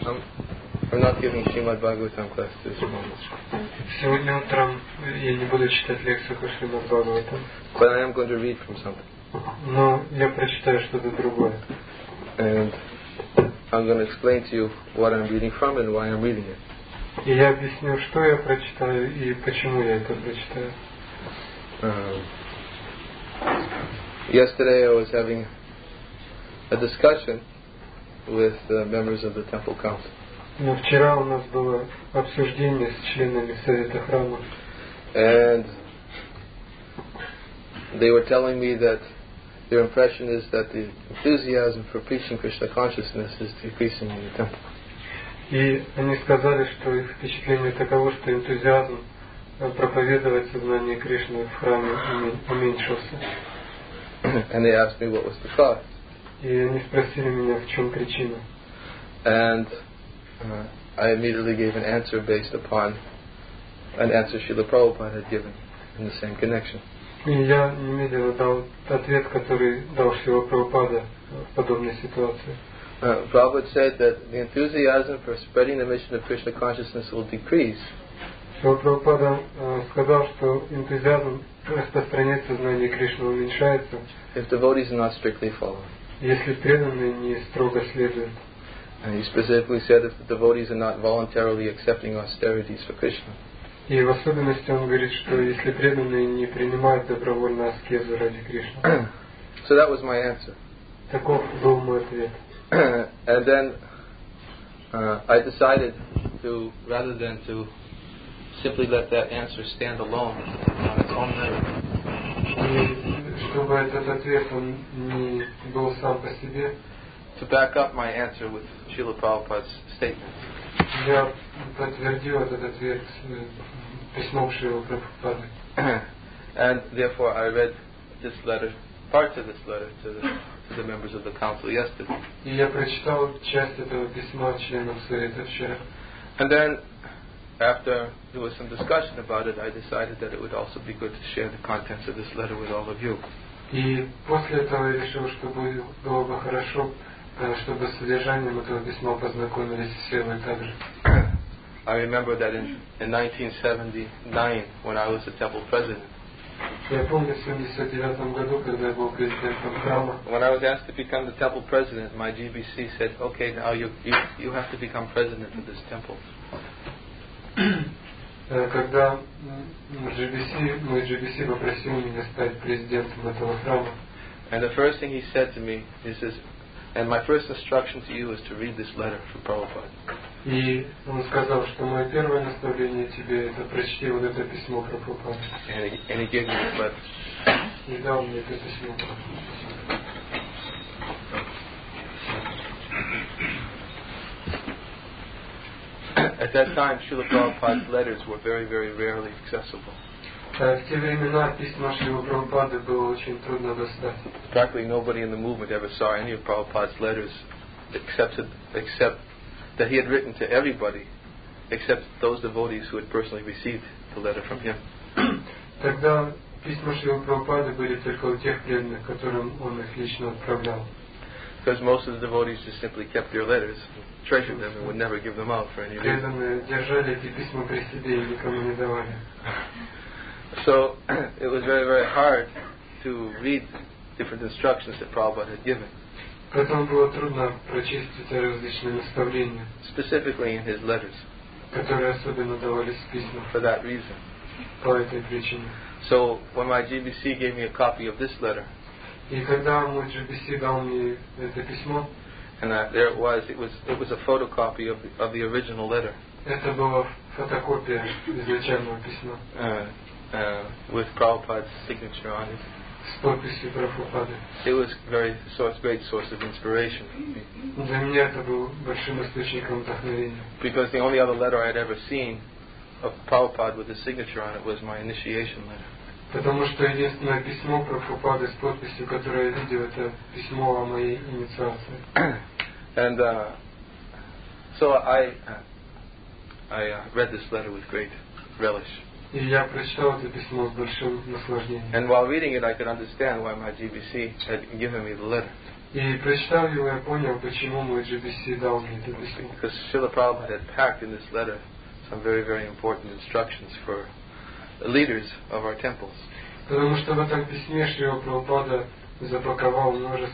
I'm not giving Srimad Bhagavatam class this moment. Сегодня утром я не буду читать лекцию по Шримад Бхагаватам. But I am going to read from something. Но я прочитаю что-то другое. And I'm going to explain to you what I'm reading from and why I'm reading it. И я объясню, что я прочитаю и почему я это прочитаю. Yesterday I was having a discussion with members of the temple council. Но вчера у нас было обсуждение с членами Совета храма. And they were telling me that their impression is that the enthusiasm for preaching Krishna consciousness is decreasing in the temple. И они сказали, что их впечатление таково, что энтузиазм проповедовать сознание Кришны в храме уменьшился. And they asked me what was the cause. И они спросили меня, в чем причина. And I immediately gave an answer based upon an answer Srila Prabhupada had given in the same connection. И я немедленно дал ответ, который дал Шрила Прабхупада в подобной ситуации. Prabhupada said that the enthusiasm for spreading the mission of Krishna consciousness will decrease. Шрила Прабхупада сказал, что энтузиазм распространять сознание Кришны уменьшается, if devotees are not strictly followed. Если преданные не строго следуют. And he specifically said if the devotees are not voluntarily accepting austerities for Krishna. И в особенности он говорит, что если преданные не принимают добровольно аскезу ради Кришны. So that was my answer. Таков был мой ответ. And then I decided to, rather than to simply let that answer stand alone on its own merit. И чтобы этот ответ он не был сам по себе. To back up my answer with Srila Prabhupada's statement. Я подтвердил этот ответ письмом Шрилы Прабхупады. And therefore I read this letter, parts of this letter to the members of the council yesterday. И я прочитал часть этого письма членам совета вчера. And then after there was some discussion about it, I decided that it would also be good to share the contents of this letter with all of you. И после этого я решил, что было бы хорошо, чтобы с содержанием этого письма познакомились все вы также. I remember that in 1979, when I was the temple president, Я помню в 1979 году, когда я был президентом храма. When I was asked to become the temple president, my GBC said, "Okay, now you have to become president of this temple." Когда мой GBC попросил меня стать президентом этого храма. And the first thing he said to me, he says, and my first instruction to you is to read this letter from Prabhupada. И он сказал, что мое первое наставление тебе это прочти вот это письмо про Прабхупаду. And he gave me this letter. И дал мне это письмо. At that time, Srila Prabhupada's letters were very, very rarely accessible. В те времена письма Шрилы Прабхупады было очень трудно достать. Practically nobody in the movement ever saw any of Prabhupada's letters except that he had written to everybody except those devotees who had personally received the letter from him. Тогда письма Шрилы Прабхупады были только у тех преданных, которым он их лично отправлял. Because most of the devotees just simply kept their letters, treasured them, and would never give them out for any reason. Преданные держали эти письма при себе и никому не давали. So it was very, very hard to read different instructions that Prabhupada had given. Поэтому было трудно прочесть эти различные наставления, specifically in his letters. которые особенно давались в письмах. For that reason. По этой причине. So when my GBC gave me a copy of this letter, и когда мой GBC дал мне это письмо, and there it was a photocopy of the original letter. Это была фотокопия изначального письма. With Prabhupada's signature on it. С подписью Прабхупады. It was a great source of inspiration. Для меня это был большим источником вдохновения. Because the only other letter I had ever seen of Prabhupada with his signature on it was my initiation letter. Потому что единственное письмо Прабхупады с подписью, которое я видел, это письмо о моей инициации. And so I read this letter with great relish. И я прочитал это письмо с большим наслаждением. And while reading it, I could understand why my GBC had given me the letter. И прочитав его, я понял, почему мой GBC дал мне это письмо. Because Srila Prabhupada had packed in this letter some very, very important instructions for the leaders of our temples. Потому что в этом письме Шрила Прабхупада запаковал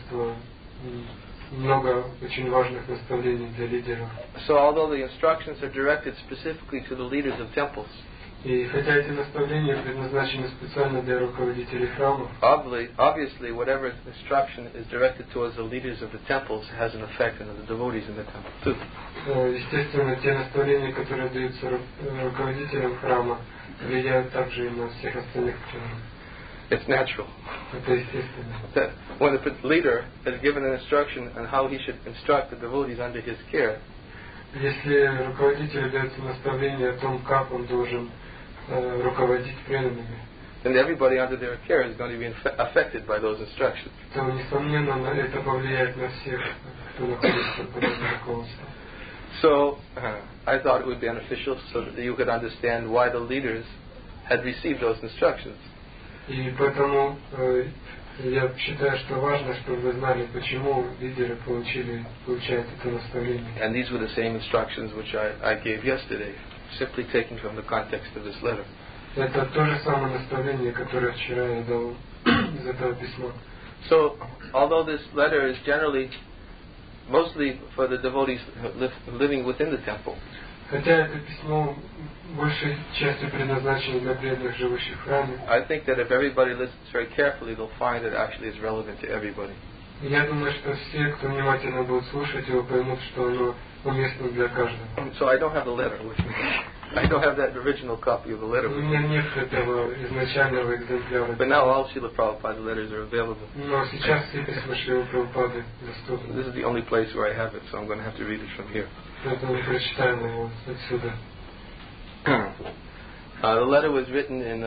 много очень важных наставлений для лидеров. So although the instructions are directed specifically to the leaders of temples, И хотя эти наставления предназначены специально для руководителей храмов, obviously whatever instruction is directed towards the leaders of the temples has an effect on the devotees in the temple too. Естественно, те наставления, которые даются руководителям храма, влияют также и на всех остальных членов. It's natural. Это естественно. That when the leader is given an instruction on how he should instruct the devotees under his care, если руководителю дается наставление о том, как он должен руководить преданными, then everybody under their care is going to be affected by those instructions. то, несомненно, это повлияет на всех, кто находится под этим руководством. So, I thought it would be beneficial so that you could understand why the leaders had received those instructions. И поэтому я считаю, что важно, чтобы вы знали, почему лидеры получают это наставление. And these were the same instructions which I gave yesterday, simply taken from the context of this letter. Это то же самое наставление, которое вчера я дал из этого письма. So, although this letter is generally mostly for the devotees living within the temple, Хотя это письмо большей частью предназначено для преданных, живущих в храме, I think that if everybody listens very carefully, they'll find it actually is relevant to everybody. я думаю, что все, кто внимательно будет слушать его, поймут, что оно уместно для каждого. So I don't have the letter with me. I don't have that original copy of the letter У with me. меня нет этого изначального экземпляра. But now all Srila Prabhupada's letters are available. Но сейчас все письма Шрилы Прабхупады доступны. This is the only place where I have it, so I'm going to have to read it from here. Поэтому прочитаем его отсюда. The letter was written in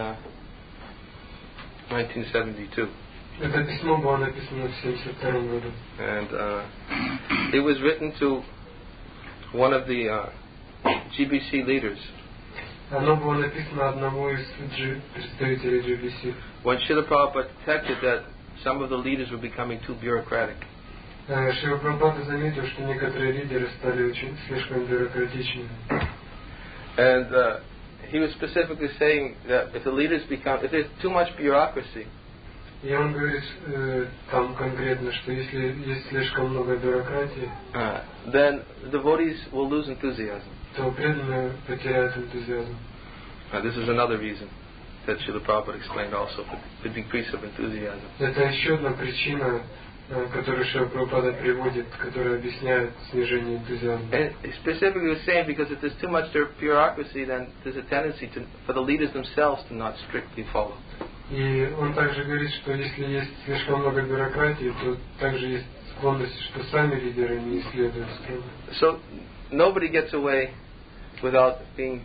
1972. Это письмо было написано в 1972 году. And it was written to one of the GBC leaders. Оно было написано одному из представителей GBC. When Srila Prabhupada detected that some of the leaders were becoming too bureaucratic. Шрила Прабхупада заметил, что некоторые лидеры стали очень слишком бюрократичными. And he was specifically saying that if there's too much bureaucracy, И он говорит там конкретно, что если есть слишком много бюрократии, then devotees will lose enthusiasm. то преданные потеряют энтузиазм. This is another reason that Srila Prabhupada explained also for the decrease of enthusiasm. Это еще одна причина, которую Шрила Прабхупада приводит, которая объясняет снижение энтузиазма. And specifically was saying because if there's too much bureaucracy, then there's a tendency for the leaders themselves to not strictly follow. И он также говорит, что если есть слишком много бюрократии, то также есть склонность, что сами лидеры не следуют строго. So nobody gets away without being.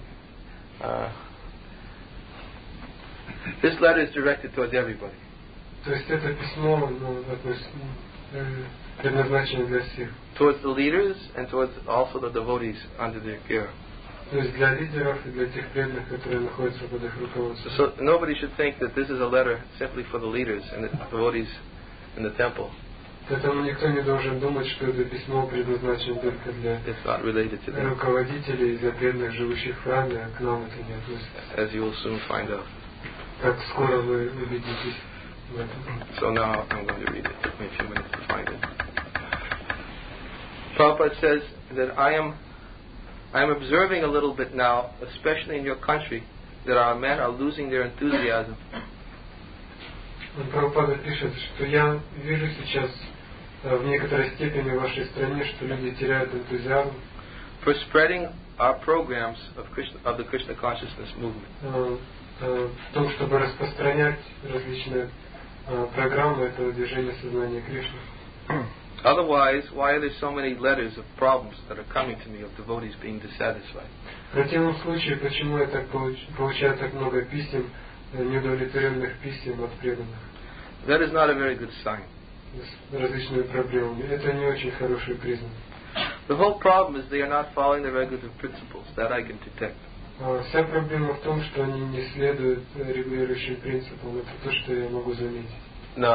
This letter is directed towards everybody. То есть это письмо предназначено для всех. Towards the leaders and towards also the devotees under their care. То есть для лидеров и для тех преданных, которые находятся под их руководством. So nobody should think that this is a letter simply for the leaders and the devotees in the temple. Поэтому никто не должен думать, что это письмо предназначено только для руководителей и для преданных, живущих в храме, а к нам это не относится. As you will soon find out. Так скоро вы убедитесь в этом. So now I'm going to read it. It took me a few minutes to find it. Prabhupada says that I am observing a little bit now, especially in your country, that our men are losing their enthusiasm. Прабхупада пишет, что я вижу сейчас в некоторой степени в вашей стране, что люди теряют энтузиазм. For spreading our programs of the Krishna consciousness movement. В том, чтобы распространять различные программы этого движения сознания Кришны. Otherwise, why are there so many letters of problems that are coming to me of devotees being dissatisfied? В противном случае, почему я так получаю так много писем, неудовлетворенных писем от преданных? That is not a very good sign. С различными проблемами. Это не очень хороший признак. The whole problem is they are not following the regulative principles that I can detect. Вся проблема в том, что они не следуют регулирующим принципам. Это то, что я могу заметить. Now,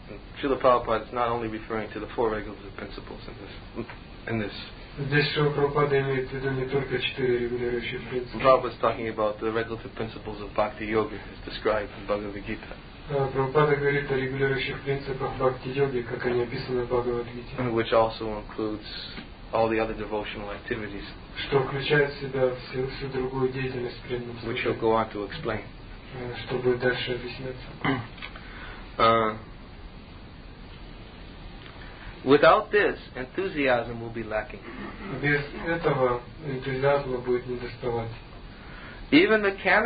Srila Prabhupada is not only referring to the four regulative principles in this. Здесь Шрила Прабхупада имеет в виду не только 4 регулирующих принципа. Prabhupada is talking about the regulative principles of Bhakti Yoga as described in Bhagavad Gita. Прабхупада говорит о регулирующих принципах бхакти-йоги, как они описаны в Бхагавад-гите. Which also includes all the other devotional activities. Что включает в себя всю другую деятельность преданных. Which he'll go on to explain. Что будет дальше объясняться. Without this, enthusiasm will be lacking. Без этого энтузиазма будет недоставать. Even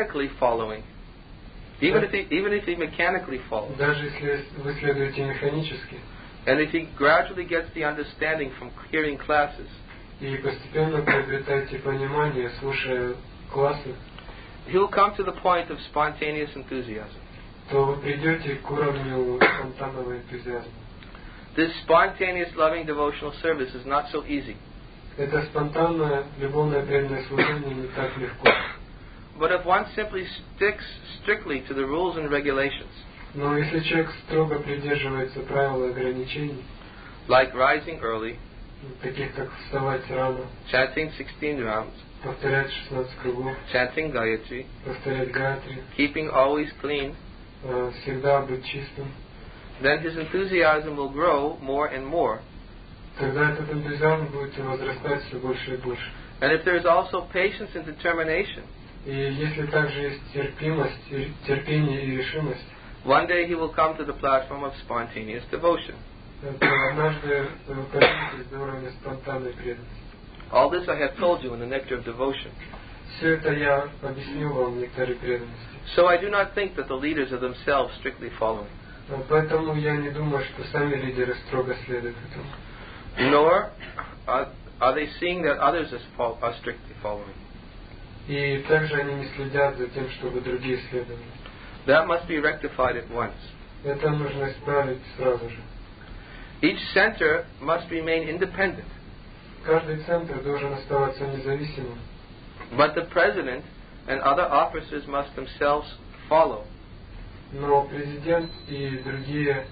if he mechanically follows. Даже если вы следуете механически. And if he gradually gets the understanding from hearing classes. И постепенно приобретаете понимание, слушая классы. He will come to the point of spontaneous enthusiasm. То вы придете к уровню спонтанного энтузиазма. This spontaneous loving devotional service is not so easy. Это спонтанное любовное преданное служение не так легко. But if one simply sticks strictly to the rules and regulations, но если человек строго придерживается правил и ограничений, like rising early, таких как вставать рано, chanting 16 rounds, повторять 16 кругов, chanting Gayatri, повторять Гayatri, keeping always clean, всегда быть чистым, then his enthusiasm will grow more and more. Тогда этот энтузиазм будет возрастать все больше и больше. And if there is also patience and determination, и если также есть терпимость, терпение и решимость, one day he will come to the platform of spontaneous devotion. то однажды вы подниметесь до уровня спонтанной преданности. All this I have told you in the Nectar of Devotion. Все это я объяснил вам в Нектаре преданности. So I do not think that the leaders are themselves strictly following. Поэтому я не думаю, что сами лидеры строго следуют этому. Nor are they seeing that others are strictly following. И также они не следят за тем, чтобы другие следовали. That must be rectified at once. Это нужно исправить сразу же. Each center must remain independent. Каждый центр должен оставаться независимым. But the president and other officers must themselves follow. Но президент и другие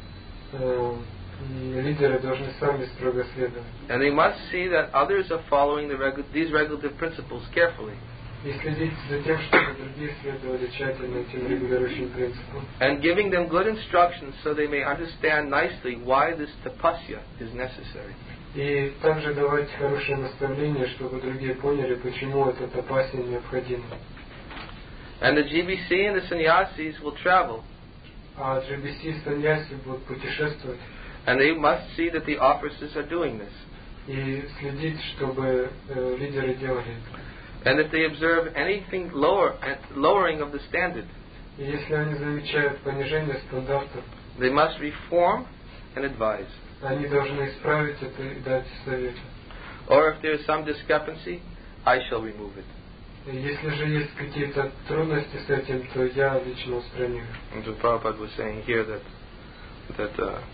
лидеры должны сами строго следовать. And they must see that others are following these regulative principles carefully. И следить за тем, чтобы другие следовали тщательно этим регулирующим принципам. And giving them good instructions so they may understand nicely why this tapasya is necessary. И также давать хорошие наставления, чтобы другие поняли, почему эта тапасия необходима. And the GBC and the sannyasis will travel. А GBC и саньяси будут путешествовать. And they must see that the officers are doing this. И следить, чтобы лидеры делали это. And if they observe anything lowering of the standard, и если они замечают понижение стандартов, they must reform and advise. Они должны исправить это и дать совет. Or if there is some discrepancy, I shall remove it. Если же есть какие-то трудности с этим, то я лично устраню их. And so Prabhupada was saying here that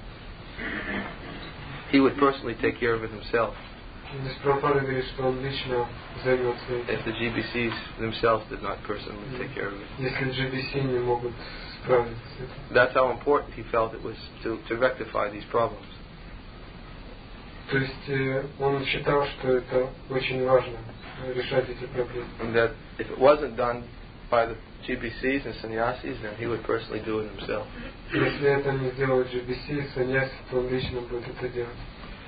he would personally take care of it himself. Здесь Прабхупада говорит, что он лично займется этим. If the GBCs themselves did not personally take care of it. Если GBC не могут справиться с этим. That's how important he felt it was to rectify these problems. То есть он считал, что это очень важно решать эти проблемы. And that if it wasn't done by the GBCs and sannyasis, then he would personally do it himself. Если это не сделают GBC и саньяси, то он лично будет это делать.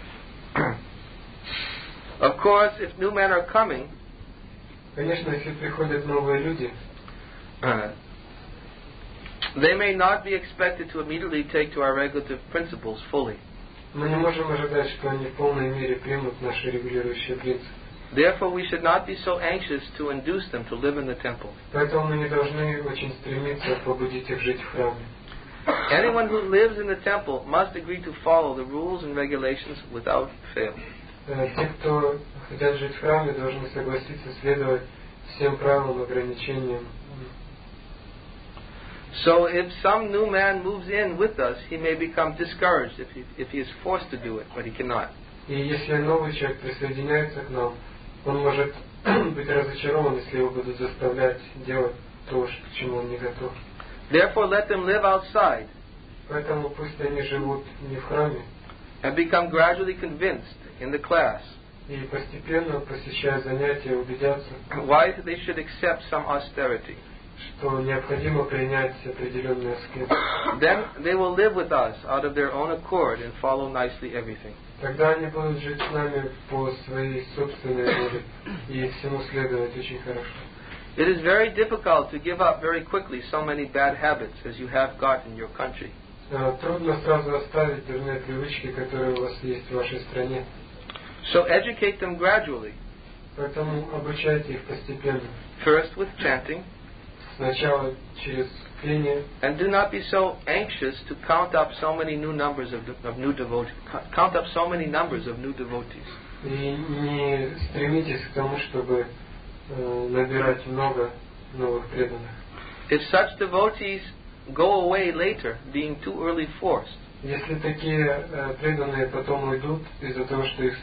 Of course, if new men are coming, конечно, если приходят новые люди, they may not be expected to immediately take to our regulative principles fully. Мы не можем ожидать, что они в полной мере примут наши регулирующие принципы. Therefore, we should not be so anxious to induce them to live in the temple. Поэтому мы не должны очень стремиться побудить их жить в храме. Anyone who lives in the temple must agree to follow the rules and regulations without fail. Те, кто хотят жить в храме, должны согласиться следовать всем правилам, ограничениям. So if some new man moves in with us, he may become discouraged if he is forced to do it, but he cannot. И если новый человек присоединяется к нам, он может быть разочарован, если его будут заставлять делать то, к чему он не готов. Therefore, let them live outside. Поэтому пусть они живут не в храме, and become gradually convinced in the class и постепенно, посещая занятия, убедятся, why they should accept some austerity. что необходимо принять определенные аскезы. Then they will live with us out of their own accord and follow nicely everything. Тогда они будут жить с нами по своей собственной воле и всему следовать очень хорошо. It is very difficult to give up very quickly so many bad habits as you have got in your country. Трудно сразу оставить дурные привычки, которые у вас есть в вашей стране. So educate them gradually. Поэтому обучайте их постепенно. First with chanting, Сначала через пение. and do not be so anxious to count up so many new numbers of new devotees. Count up so many numbers of new devotees. И не стремитесь к тому, чтобы набирать много новых преданных. If such devotees go away later, being too early forced, Если такие преданные потом уйдут из-за того, что их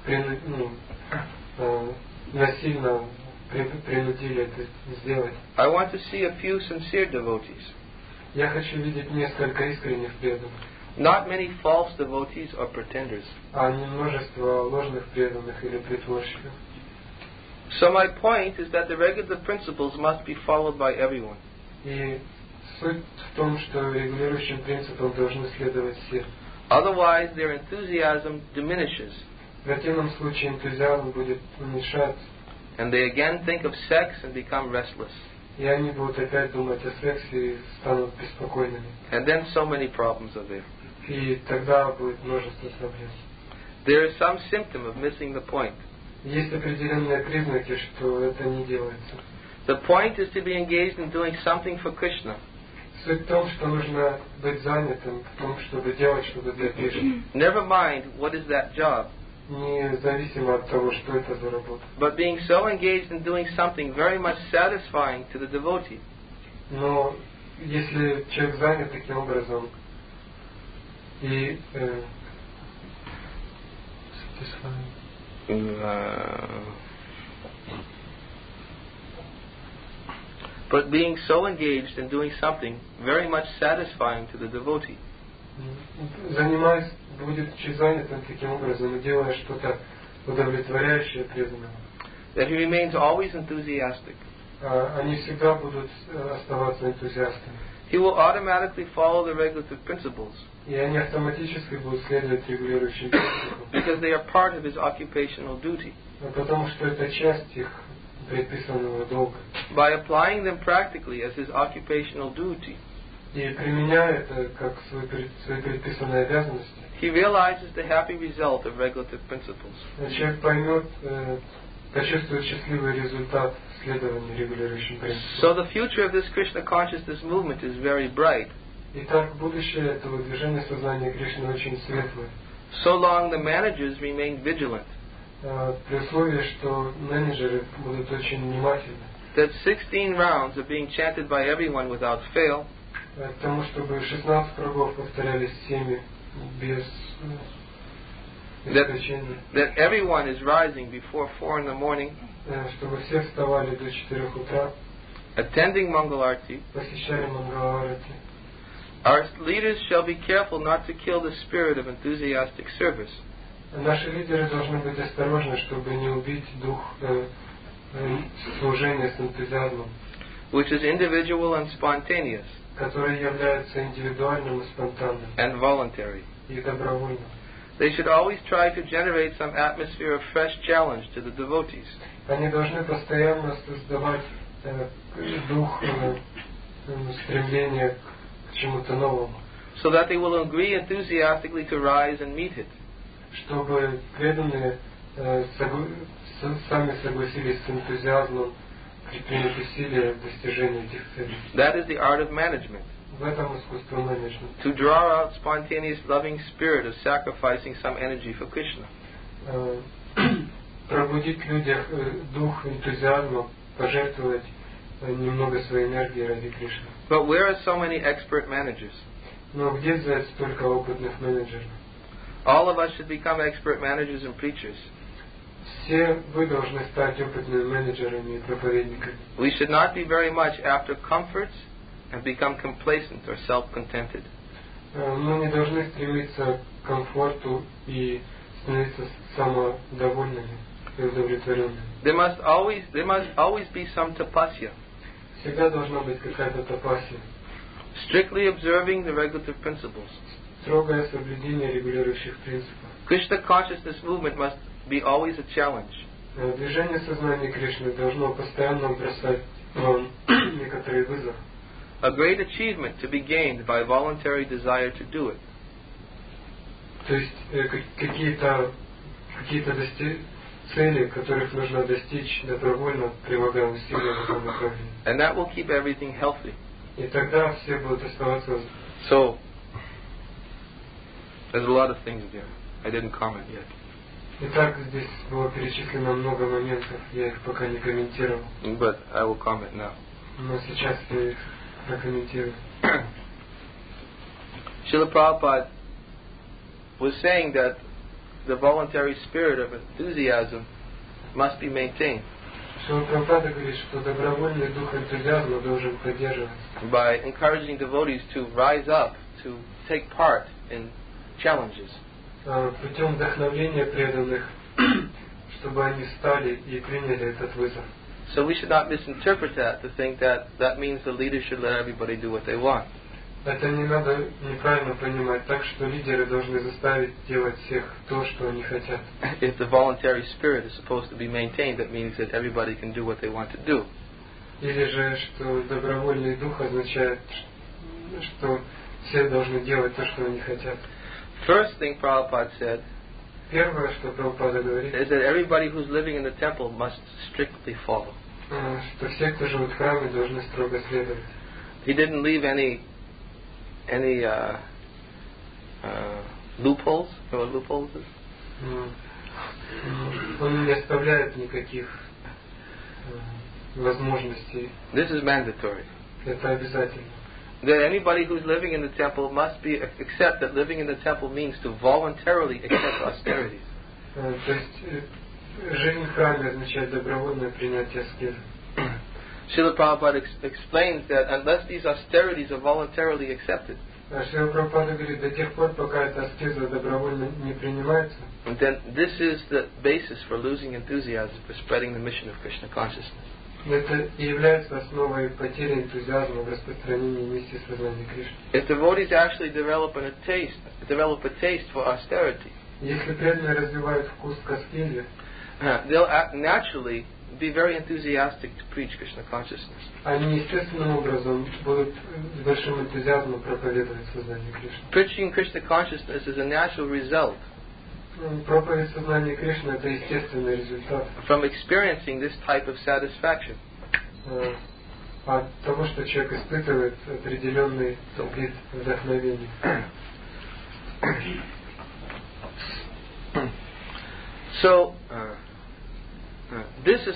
насильно принудили это сделать, I want to see a few sincere devotees. я хочу видеть несколько искренних преданных, Not many false devotees or pretenders. а не множество ложных преданных или притворщиков. So my point is that the regulative principles must be followed by everyone. И суть в том, что регулирующим принципам должны следовать все. Otherwise, their enthusiasm diminishes, В противном случае энтузиазм будет уменьшаться, and they again think of sex and become restless. и они будут опять думать о сексе и станут беспокойными. And then so many problems are there. И тогда будет множество проблем. There is some symptom of missing the point. Есть определенные признаки, что это не делается. The point is to be engaged in doing something for Krishna. Суть в том, что нужно быть занятым в том, чтобы делать что-то для Кришны. Never mind what is that job, Независимо от того, что это за работа. but being so engaged in doing something very much satisfying to the devotee. Но если человек занят таким образом и But being so engaged in doing something very much satisfying to the devotee. занимаясь, будучи занятым таким образом и делая что-то удовлетворяющее преданного, That he remains always enthusiastic. Они всегда будут оставаться энтузиастами. He will automatically follow the regulative principles И они автоматически будут следовать регулирующим принципам, because they are part of his occupational duty. потому что это часть их предписанного долга. By applying them practically as his occupational duty, И применяя это как свои предписанные обязанности, he realizes the happy result of regulative principles. человек поймет, почувствует счастливый результат следования регулирующим принципам. So the future of this Krishna consciousness movement is very bright. Итак, будущее этого движения сознания Кришны очень светлое. So long the managers remain vigilant. При условии, что менеджеры будут очень внимательны That 16 rounds are being chanted by everyone without fail. к тому, чтобы 16 кругов повторялись всеми без исключения. That everyone is rising before 4 in the morning, Чтобы все вставали до 4 утра, attending Mangalarti. посещали Мангаларати. Our leaders shall be careful not to kill the spirit of enthusiastic service. Наши лидеры должны быть осторожны, чтобы не убить дух служения с энтузиазмом, Which is individual and spontaneous который является индивидуальным и спонтанным and voluntary. и добровольным. They should always try to generate some atmosphere of fresh challenge to the devotees. Они должны постоянно создавать дух стремления к чему-то новому, So that they will agree enthusiastically to rise and meet it. чтобы преданные сами согласились с энтузиазмом предпринять усилия в достижении этих целей. That is the art of management. В этом искусство менеджмента. To draw out spontaneous loving spirit of sacrificing some energy for Krishna. Пробудить в людях дух энтузиазма, пожертвовать немного своей энергии ради Кришны. But where are so many expert managers? Но где взять столько опытных менеджеров? All of us should become expert managers and preachers. Все вы должны стать опытными менеджерами и проповедниками. We should not be very much after comforts and become complacent or self-contented. Мы не должны стремиться к комфорту и становиться самодовольными и удовлетворенными. There must always be some tapasya. Всегда должна быть какая-то тапасия. Strictly observing the regulative principles. Строгое соблюдение регулирующих принципов. Krishna consciousness movement must be always a challenge. Движение сознания Кришны должно постоянно бросать вам некоторый вызов. A great achievement to be gained by voluntary desire to do it. То есть какие-то цели, которых нужно достичь добровольно, прилагая усилия в этом направлении. And that will keep everything healthy. И тогда все будут оставаться. So, there's a lot of things there. I didn't comment yet. Итак, здесь было перечислено много моментов, я их пока не комментировал. But I will comment now. Но сейчас я их прокомментирую. Srila Prabhupada was saying that the voluntary spirit of enthusiasm must be maintained. Шрила Прабхупада говорит, что добровольный дух энтузиазма должен поддерживаться. By encouraging devotees to rise up, to take part in challenges. Путем вдохновления преданных, чтобы они встали и приняли этот вызов. So we should not misinterpret that to think that that means the leaders should let everybody do what they want. Это не надо неправильно понимать так, что лидеры должны заставить делать всех то, что они хотят. If the voluntary spirit is supposed to be maintained, that means that everybody can do what they want to do. Или же, что добровольный дух означает, что все должны делать то, что они хотят. First thing Prabhupada said Первое, что Прабхупада говорит, is that everybody who's living in the temple must strictly follow. Что все, кто живут в храме, должны строго следовать. He didn't leave any loopholes. You know what loopholes is? Он не оставляет никаких возможностей. This is mandatory. Это обязательно. That anybody who's living in the temple must accept that living in the temple means to voluntarily accept austerities. То есть жизнь в храме означает добровольное принятие аскезы. Srila Prabhupada explains that unless these austerities are voluntarily accepted, Шрила Прабхупада говорит, до тех пор, пока эта аскеза добровольно не принимается, then this is the basis for losing enthusiasm for spreading the mission of Krishna consciousness. это и является основой потери энтузиазма в распространении миссии сознания Кришны. If devotees actually develop a taste for austerity, Если преданные развивают вкус к аскезе, they'll naturally be very enthusiastic to preach Krishna consciousness. они естественным образом будут с большим энтузиазмом проповедовать сознание Кришны. Preaching Krishna consciousness is a natural result Проповедь сознания Кришны – это естественный результат from experiencing this type of satisfaction. от того, что человек испытывает определенный вид вдохновения. So, this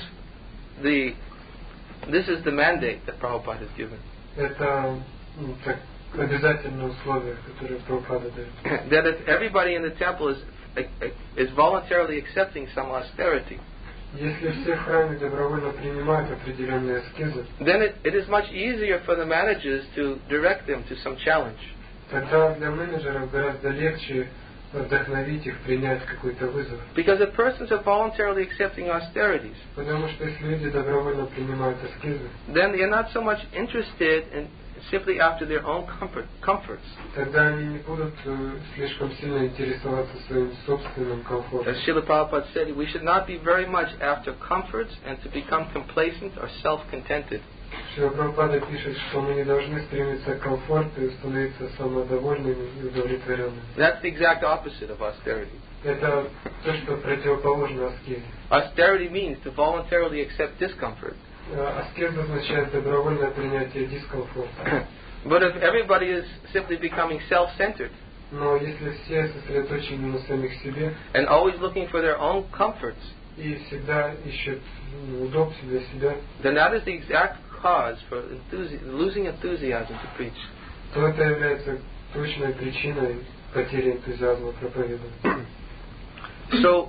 is the mandate that Prabhupada has given. Это обязательное условие, которое Прабхупада дает. That if everybody in the temple is voluntarily accepting some austerity, Если все в храме добровольно принимают определенные аскезы, then it is much easier for the managers to direct them to some challenge. тогда для менеджеров гораздо легче вдохновить их принять какой-то вызов. Because if persons are voluntarily accepting austerities, Потому что если люди добровольно принимают аскезы, then they are not so much interested in simply after their own comforts. тогда они не будут слишком сильно интересоваться своим собственным комфортом. As Srila Prabhupada said, we should not be very much after comforts and to become complacent or self-contented. Шрила Прабхупада пишет, что мы не должны стремиться к комфорту и становиться самодовольными и удовлетворенными. That's the exact opposite of austerity. Это то, что противоположно аскезе. Austerity means to voluntarily accept discomfort. Аскеза означает добровольное принятие дискомфорта. But if everybody is simply becoming self-centered Но если все сосредоточены на самих себе and always looking for their own comforts, и всегда ищут удобств для себя, then that is the exact cause for losing enthusiasm to preach. то это является точной причиной потери энтузиазма проповедовать. So,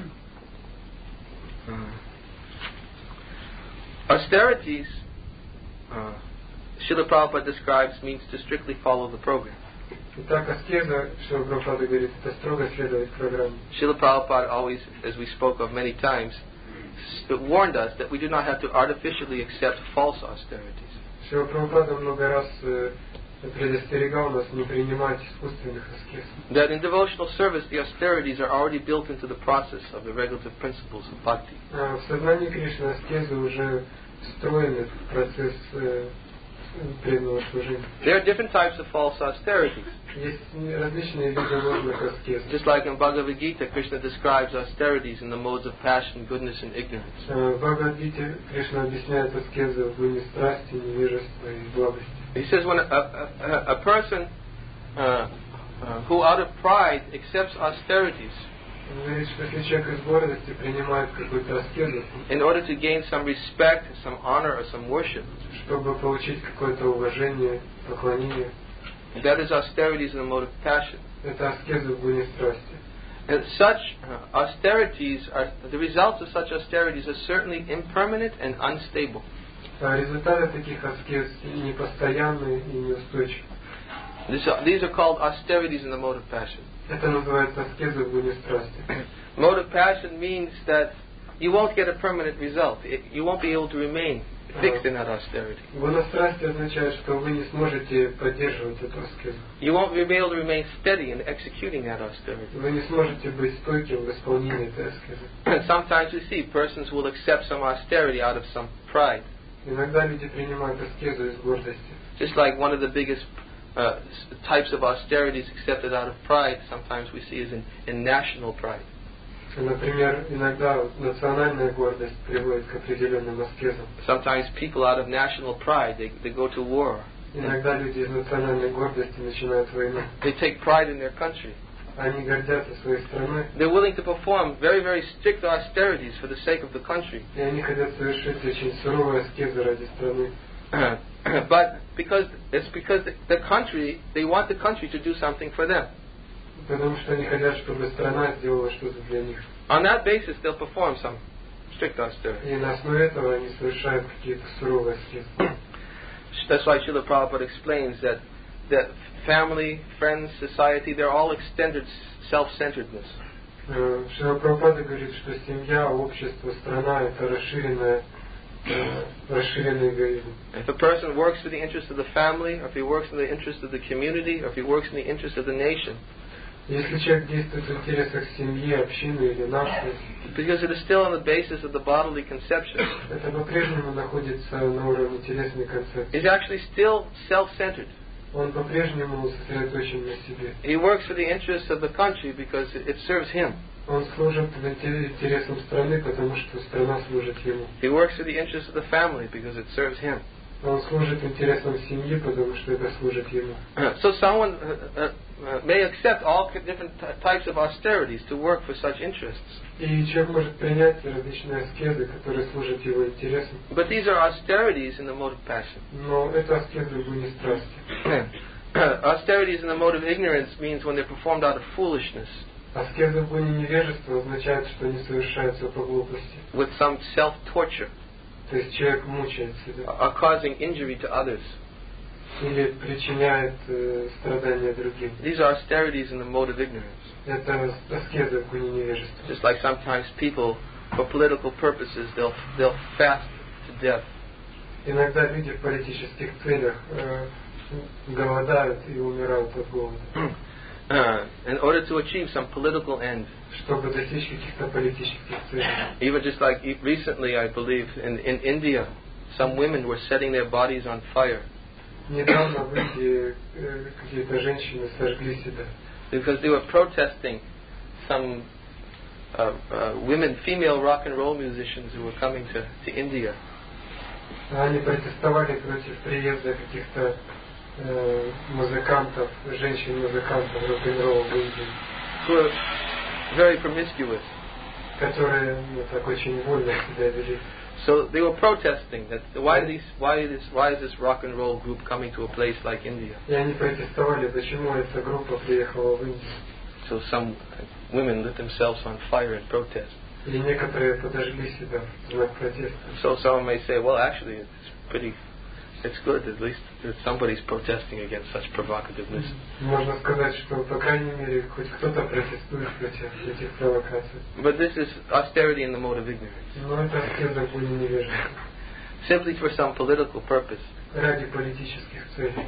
austerities, Srila Prabhupada describes, means to strictly follow the program. Итак, аскеза, Шрила Прабхупада говорит, это строго следовать программе. Srila Prabhupada always, as we spoke of many times, warned us that we do not have to artificially accept false austerities. Шрила Прабхупада много раз предостерегал нас не принимать искусственных аскез. That in devotional service, the austerities are already built into the process of the regulative principles of bhakti. В сознании Кришны аскезы уже встроены в процесс преданного служения. There are different types of false austerities. Есть различные виды ложных аскез. Just like in Bhagavad Gita, Krishna describes austerities in the modes of passion, goodness, and ignorance. В Бхагавад-гите Кришна объясняет аскезы в гуне страсти, невежества и благости. He says when a person who out of pride accepts austerities Говорит, что если человек из гордости принимает какую-то аскезу, in order to gain some respect, some honor, or some worship, чтобы получить какое-то уважение, поклонение, that is austerities in the mode of passion. это аскезы в гуне страсти. And such austerities are the results of such austerities are certainly impermanent and unstable. Результаты таких аскез непостоянны и неустойчивы. These are called austerities in the mode of passion. Это называется аскеза в гуне страсти. Mode of passion means that you won't get a permanent result. You won't be able to remain fixed in that austerity. Гуна страсти означает, что вы не сможете поддерживать эту аскезу. You won't be able to remain steady in executing that austerity. Вы не сможете быть стойким в исполнении этой аскезы. Sometimes we see persons will accept some austerity out of some pride. Иногда люди принимают аскезу из гордости. Just like one of the biggest types of austerities accepted out of pride, sometimes we see is in national pride. Например, иногда национальная гордость приводит к определенным аскезам. Sometimes people out of national pride, they go to war. Иногда люди из национальной гордости начинают войну. They take pride in their country. Они гордятся своей страной. They're willing to perform very, very strict austerities for the sake of the country. И они хотят совершить очень суровые аскезы ради страны. But because the country, they want the country to do something for them. Потому что они хотят, чтобы страна сделала что-то для них. On that basis, they'll perform some strict austerity. И на основе этого они совершают какие-то суровые аскезы. That's why Srila Prabhupada explains that family, friends, society, they're all extended self-centeredness. Шрила Прабхупада говорит, что семья, общество, страна – это расширенный эгоизм. If a person works for the interest of the family, or if he works in the interest of the community, or if he works in the interest of the nation, если человек действует в интересах семьи, общины или нации, because it is still on the basis of the bodily conception, это по-прежнему находится на уровне телесной концепции. he's actually still self-centered. Он по-прежнему сосредоточен на себе. He works for the interests of the country because it serves him. Он служит интересам страны, потому что страна служит ему. He works for the interests of the family because it serves him. Он служит интересам семьи, потому что это служит ему. So someone may accept all different types of austerities to work for such interests. И человек может принять различные аскезы, которые служат его интересам. But these are austerities in the mode of passion. Но это аскезы в гуне страсти. Austerities in the mode of ignorance means when they're performed out of foolishness. Аскезы в гуне невежества означает, что они совершаются по глупости. With some self-torture. То есть человек мучает себя. Or causing injury to others. Или причиняет страдания другим. These are austerities in the mode of ignorance. Это аскезы в гуне невежества. Just like sometimes people, for political purposes, they'll fast to death. Иногда люди в политических целях голодают и умирают от голода. In order to achieve some political end. Чтобы достичь каких-то политических целей. Even just like recently, I believe, in India, some women were setting their bodies on fire. Недавно в Индии какие-то женщины сожгли себя. Because they were protesting some female rock and roll musicians who were coming to India. Они протестовали против приезда каких-то музыкантов, женщин-музыкантов рок-н-ролла в Индию. Who were very promiscuous. Которые так очень вольно себя вели. So they were protesting that why is this rock and roll group coming to a place like India? И они протестовали, почему эта группа приехала в Индию. So some women lit themselves on fire in protest. И некоторые подожгли себя в знак протеста. So someone may say, well, actually, it's pretty It's good, at least that somebody's protesting against such provocativeness. Можно сказать, что по крайней мере хоть кто-то протестует против этих провокаций. But this is austerity in the mode of ignorance. Но это аскеза в гуне невежества. Simply for some political purpose. Ради политических целей.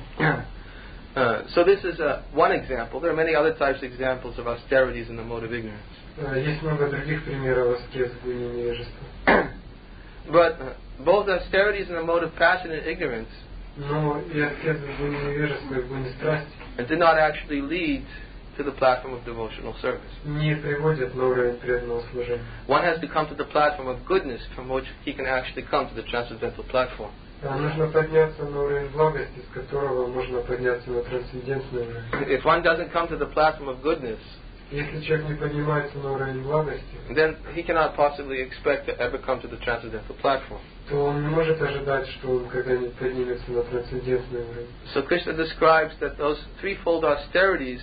So this is one example. There are many other types of examples of austerities in the mode of ignorance. Есть много других примеров аскез в гуне невежества. But both austerities in the mode of passion and ignorance Но и аскезы в гуне невежества и в гуне страсти did not actually lead to the platform of devotional service. не приводят на уровень преданного служения. One has to come to the platform of goodness from which he can actually come to the transcendental platform. Нужно подняться на уровень благости, с которого можно подняться на трансцендентный уровень. If one doesn't come to the platform of goodness, Если человек не поднимается на уровень благости, then he cannot possibly expect to ever come to the transcendental platform. то он не может ожидать, что он когда-нибудь поднимется на трансцендентный уровень. So Krishna describes that those threefold austerities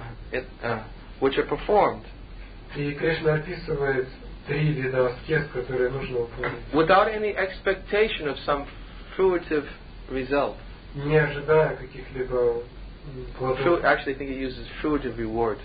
which are performed И Кришна описывает 3 вида аскез, которые нужно выполнять. without any expectation of some fruitive result. Не ожидая каких-либо плодов, Actually, I think he uses fruitive reward.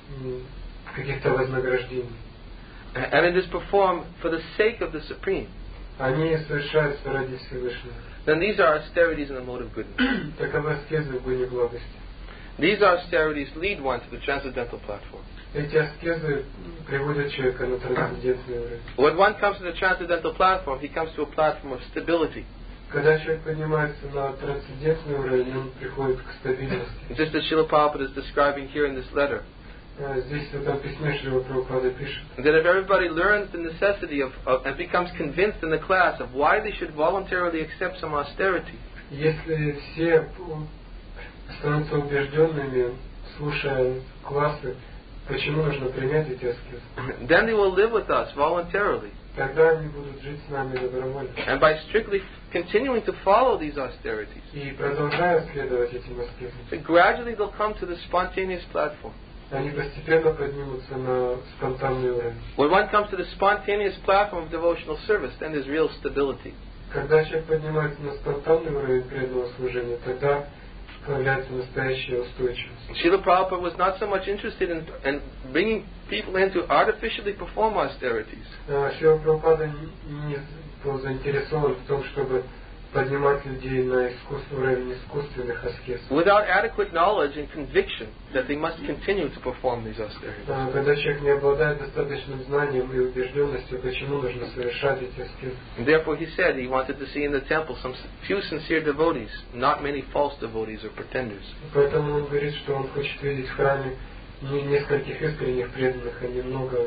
каких-то вознаграждений. And it is performed for the sake of the Supreme. Они совершаются ради Всевышнего. Then these are austerities in the mode of goodness. Таковы аскезы в гуне благости. These austerities lead one to the transcendental platform. Эти аскезы приводят человека на трансцендентный уровень. When one comes to the transcendental platform, he comes to a platform of stability. Когда человек поднимается на трансцендентный уровень, он приходит к стабильности. Just as Srila Prabhupada is describing here in this letter, Здесь в этом письме Шрила Прабхупада пишет, that if everybody learns the necessity of and becomes convinced in the class of why they should voluntarily accept some austerity, если все становятся убежденными, слушая классы, почему нужно принять эти аскезы, then they will live with us voluntarily. тогда они будут жить с нами добровольно. And by strictly continuing to follow these austerities, И продолжая следовать этим аскезам, gradually they'll come to the spontaneous platform. они постепенно поднимутся на спонтанный уровень. When one comes to the spontaneous platform of devotional service, then there's real stability. Когда человек поднимается на спонтанный уровень преданного служения, тогда появляется настоящая устойчивость. Srila Prabhupada was not so much interested in bringing people in to artificially perform austerities. Шрила Прабхупада не был заинтересован в том, чтобы поднимать людей на уровень искусственных аскез. Without adequate knowledge and conviction that they must continue to perform these austerities. Когда человек не обладает достаточным знанием и убежденностью, почему нужно совершать эти аскезы. Therefore he said he wanted to see in the temple some few sincere devotees, not many false devotees or pretenders. Поэтому он говорит, что он хочет видеть в храме не нескольких искренних преданных, а немного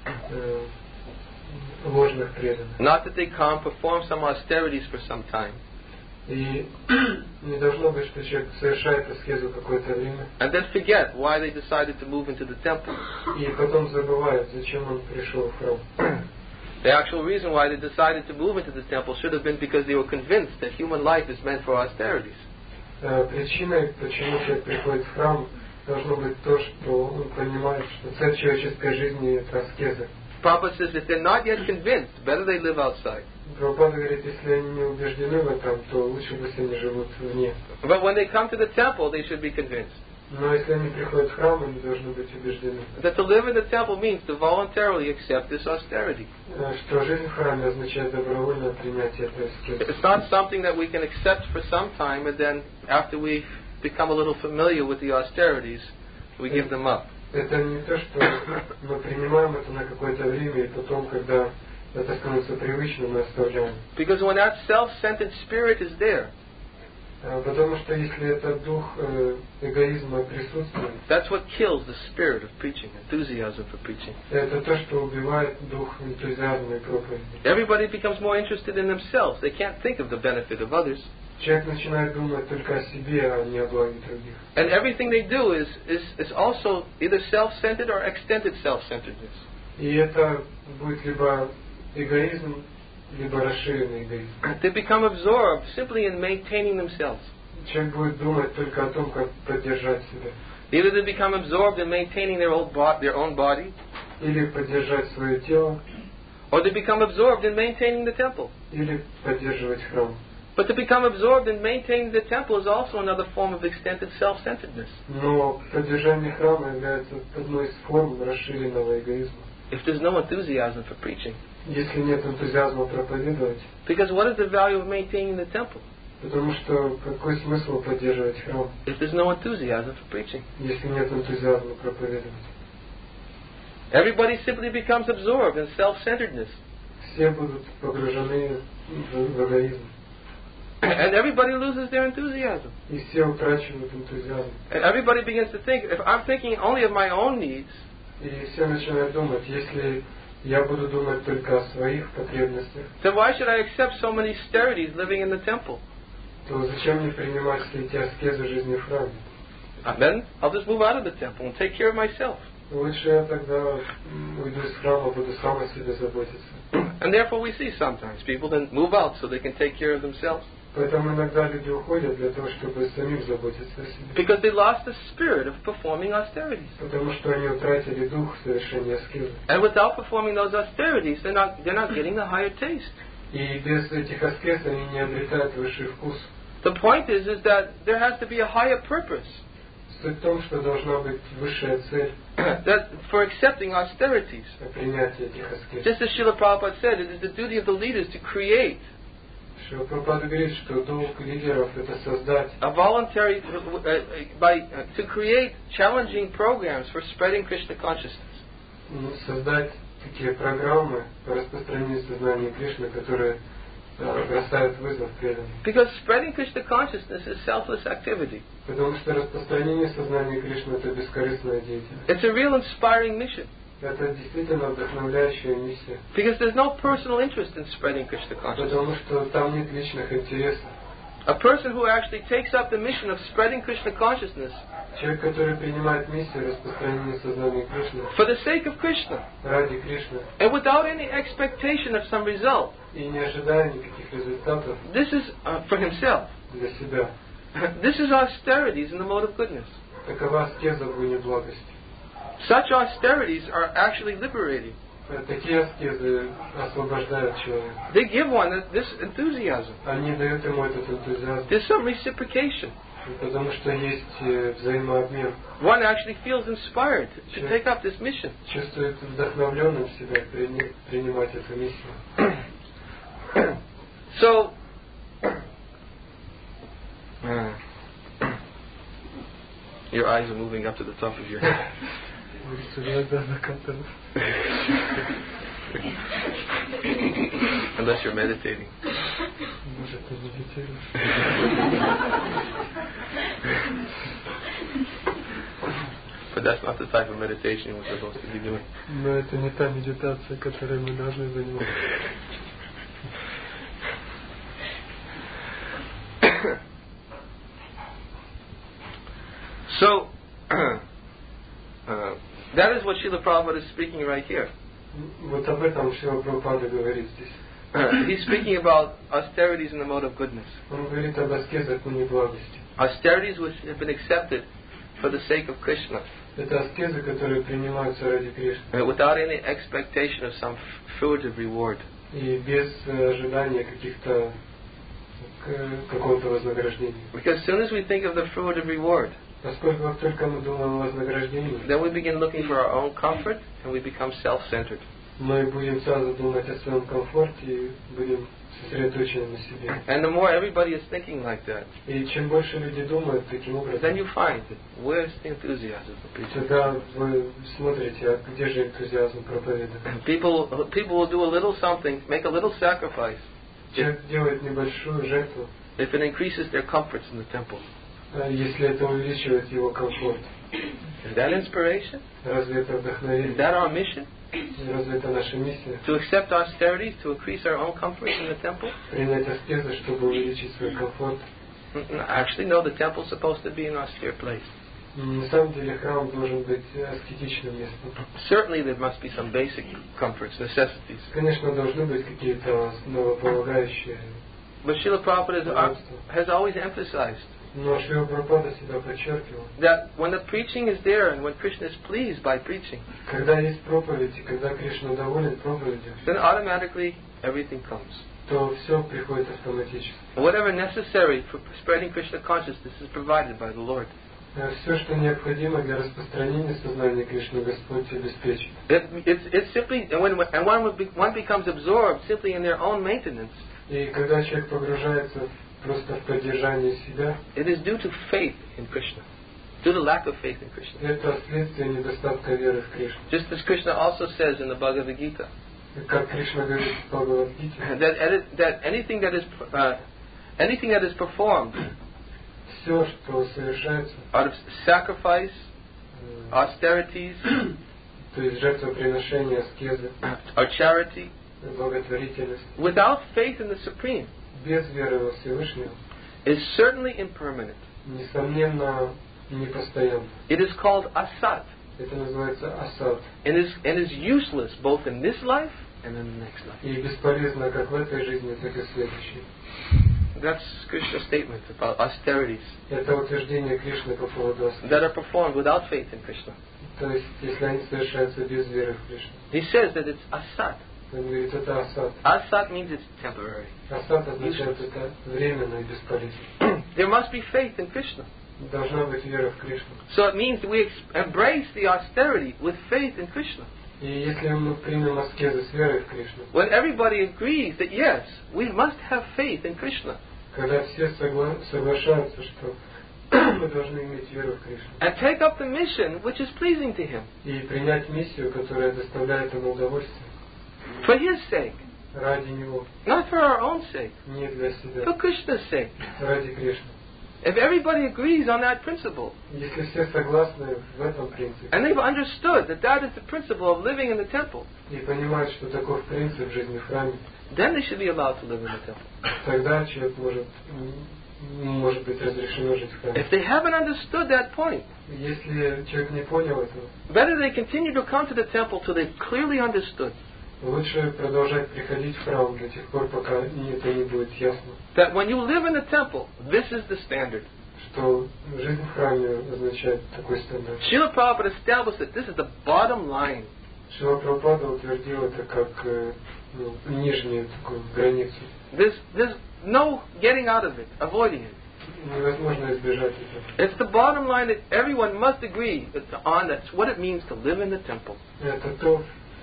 ложных преданных. Not that they come, perform some austerities for some time, И не должно быть, что человек совершает аскезу какое-то время, and then forget why they decided to move into the temple. и потом забывает, зачем он пришел в храм. The actual reason why they decided to move into the temple should have been because they were convinced that human life is meant for austerities. Причиной, почему человек приходит в храм, должно быть то, что он понимает, что цель человеческой жизни – это аскеза. Prabhupada says if they're not yet convinced, better they live outside. Прабхупада говорит, если они не убеждены в этом, то лучше пусть они живут вне. But when they come to the temple, they should be convinced Но если они приходят в храм, они должны быть убеждены, that to live in the temple means to voluntarily accept this austerity. что жизнь в храме означает добровольное принятие этой аскезы. It's not something that we can accept for some time and then after we become a little familiar with the austerities, we give them up. Это не то, что мы принимаем это на какое-то время, и потом, когда это становится привычным, мы оставляем. Because when that self-centered spirit is there, Потому что если этот дух эгоизма присутствует, that's what kills the spirit of preaching, enthusiasm for preaching. это то, что убивает дух энтузиазма и проповеди. Everybody becomes more interested in themselves. They can't think of the benefit of others. Человек начинает думать только о себе, а не о благе других. And everything they do is also either self-centered or extended self-centeredness. И это будет либо эгоизм, либо расширенный эгоизм. They become absorbed simply in maintaining themselves. Человек будет думать только о том, как поддержать себя. Either they become absorbed in maintaining their own body, Или поддержать свое тело, or they become absorbed in maintaining the temple. или поддерживать храм. But to become absorbed in maintaining the temple is also another form of extended self-centeredness. Но поддержание храма является одной из форм расширенного эгоизма. If there's no enthusiasm for preaching. Если нет энтузиазма проповедовать. Because what is the value of maintaining the temple? Потому что какой смысл поддерживать храм? If there's no enthusiasm for preaching. Если нет энтузиазма проповедовать. Everybody simply becomes absorbed in self-centeredness. Все будут погружены в эгоизм. And everybody loses their enthusiasm. И все утрачивают энтузиазм. And everybody begins to think, if I'm thinking only of my own needs, И все начинают думать, если я буду думать только о своих потребностях, then why should I accept so many austerities living in the temple? то зачем мне принимать все эти аскезы жизни в храме? And then I'll just move out of the temple and take care of myself. Лучше я тогда уйду из храма, буду сам о себе заботиться. And therefore we see sometimes people then move out so they can take care of themselves. Поэтому иногда люди уходят для того, чтобы самим заботиться о себе. Because they lost the spirit of performing austerities. Потому что они утратили дух совершения аскезы. And without performing those austerities, they're not getting the higher taste. И без этих аскез они не обретают высший вкус. The point is that there has to be a higher purpose. Суть в том, что должна быть высшая цель that for accepting austerities. принятия этих аскез. Just as Srila Prabhupada said, it is the duty of the leaders to create Шрила Прабхупада говорит, что долг лидеров это создать a voluntary to create challenging programs for spreading Krishna consciousness. Создать такие программы по распространению сознания Кришны, которые бросают вызов преданным. Because spreading Krishna consciousness is selfless activity. Потому что распространение сознания Кришны это бескорыстная деятельность. It's a real inspiring mission. Это действительно вдохновляющая миссия. Because there's no personal interest in spreading Krishna consciousness. Потому что там нет личных интересов. A person who actually takes up the mission of spreading Krishna consciousness Человек, который принимает миссию распространения сознания Кришны for the sake of Krishna ради Кришны and without any expectation of some result, и не ожидая никаких результатов this is for himself. для себя. This is austerities in the mode of goodness. Такова аскеза в гуне благости. Such austerities are actually liberating. Такие аскезы освобождают человека. They give one this enthusiasm. Они дают ему этот энтузиазм. There's some reciprocation. Потому что есть взаимообмен. One actually feels inspired to take up this mission. Чувствует вдохновленным себя принимать эту миссию. So, your eyes are moving up to the top of your head. Unless you're meditating. But that's not the type of meditation we're supposed to be doing. Но это не та медитация, которой мы должны заниматься. So, that is what Srila Prabhupada is speaking right here. Вот об этом Шрила Прабхупада говорит здесь. He's speaking about austerities in the mode of goodness. Он говорит об аскезах в благости. Austerities which have been accepted for the sake of Krishna. Это аскезы, которые принимаются ради Кришны. Without any expectation of some fruitive reward. И без ожидания какого-то вознаграждения. Because as soon as we think of the fruitive reward, Поскольку как только мы думаем о вознаграждении, then we begin looking for our own comfort and we become self-centered. мы будем сразу думать о своем комфорте и будем сосредоточены на себе. And the more everybody is thinking like that, И чем больше люди думают таким образом, then you find where's the enthusiasm for preaching. тогда вы смотрите, а где же энтузиазм проповедовать? People will do a little something, make a little sacrifice, Человек делает небольшую жертву, if it increases their comforts in the temple. Если это увеличивает его комфорт. Is that inspiration? Разве это Is вдохновение? that our mission? Разве это наша миссия? To accept austerities, to increase our own comfort in the temple? Принять аскезы, чтобы увеличить свой комфорт. Actually, no, the temple is supposed to be an austere place. На самом деле храм должен быть аскетичным местом. Certainly there must be some basic comforts, necessities. Конечно, должны быть какие-то основополагающие. But Srila Prabhupada has always emphasized Но Шрила Прабхупада всегда подчеркивал, that when the preaching is there and when Krishna is pleased by preaching, когда есть проповедь и когда Кришна доволен проповедью, then automatically everything comes. то все приходит автоматически. Whatever necessary for spreading Krishna consciousness is provided by the Lord. Все, что необходимо для распространения сознания Кришны, Господь обеспечит. It's simply, and one becomes absorbed simply in their own maintenance. И когда человек погружается просто в поддержание себя, It is due to faith in Krishna, due to lack of faith in Krishna. это следствие недостатка веры в Кришну. Just as Krishna also says in the Bhagavad Gita, Как Кришна говорит в Бхагавад-гите, that anything that is performed все, что совершается, out of sacrifice, austerities, то есть жертвоприношение, аскезы, or charity, благотворительность, without faith in the Supreme, без веры во Всевышнего, is certainly impermanent. несомненно, непостоянно. It is called asat, Это называется асад. and is useless both in this life and in the next life. И бесполезно как в этой жизни, так и в следующей. That's Krishna's statement about austerities Это утверждение Кришны по поводу аскез. that are performed without faith in Krishna. То есть, если они совершаются без веры в Кришну. He says that it's asat. Он говорит, это асад. Asat means it's temporary. Асад означает, это временно и бесполезно. There must be faith in Krishna. Должна быть вера в Кришну. So it means we embrace the austerity with faith in Krishna. И если мы примем аскезы с верой в Кришну, When everybody agrees that yes, we must have faith in Krishna, когда все соглашаются, что мы должны иметь веру в Кришну, and take up the mission which is pleasing to Him, и принять миссию, которая доставляет ему удовольствие, for His sake, ради Него, not for our own sake, не для себя, for Krishna's sake. ради Кришны. If everybody agrees on that principle, Если все согласны в этом принципе, and they've understood that that is the principle of living in the temple, и понимают, что таков принцип жизни в храме, then they should be allowed to live in the temple. тогда человек может быть разрешено жить в храме. If they haven't understood that point, Если человек не понял этого, better they continue to come to the temple till they've clearly understood лучше продолжать приходить в храм до тех пор, пока это не будет ясно, that when you live in the temple, this is the standard. что жизнь в храме означает такой стандарт. Srila Prabhupada established that this is the bottom line. Шрила Прабхупада утвердил это как нижнюю такую границу. There's no getting out of it, avoiding it. Невозможно избежать этого. It's the bottom line that everyone must agree on. That's what it means to live in the temple. Это то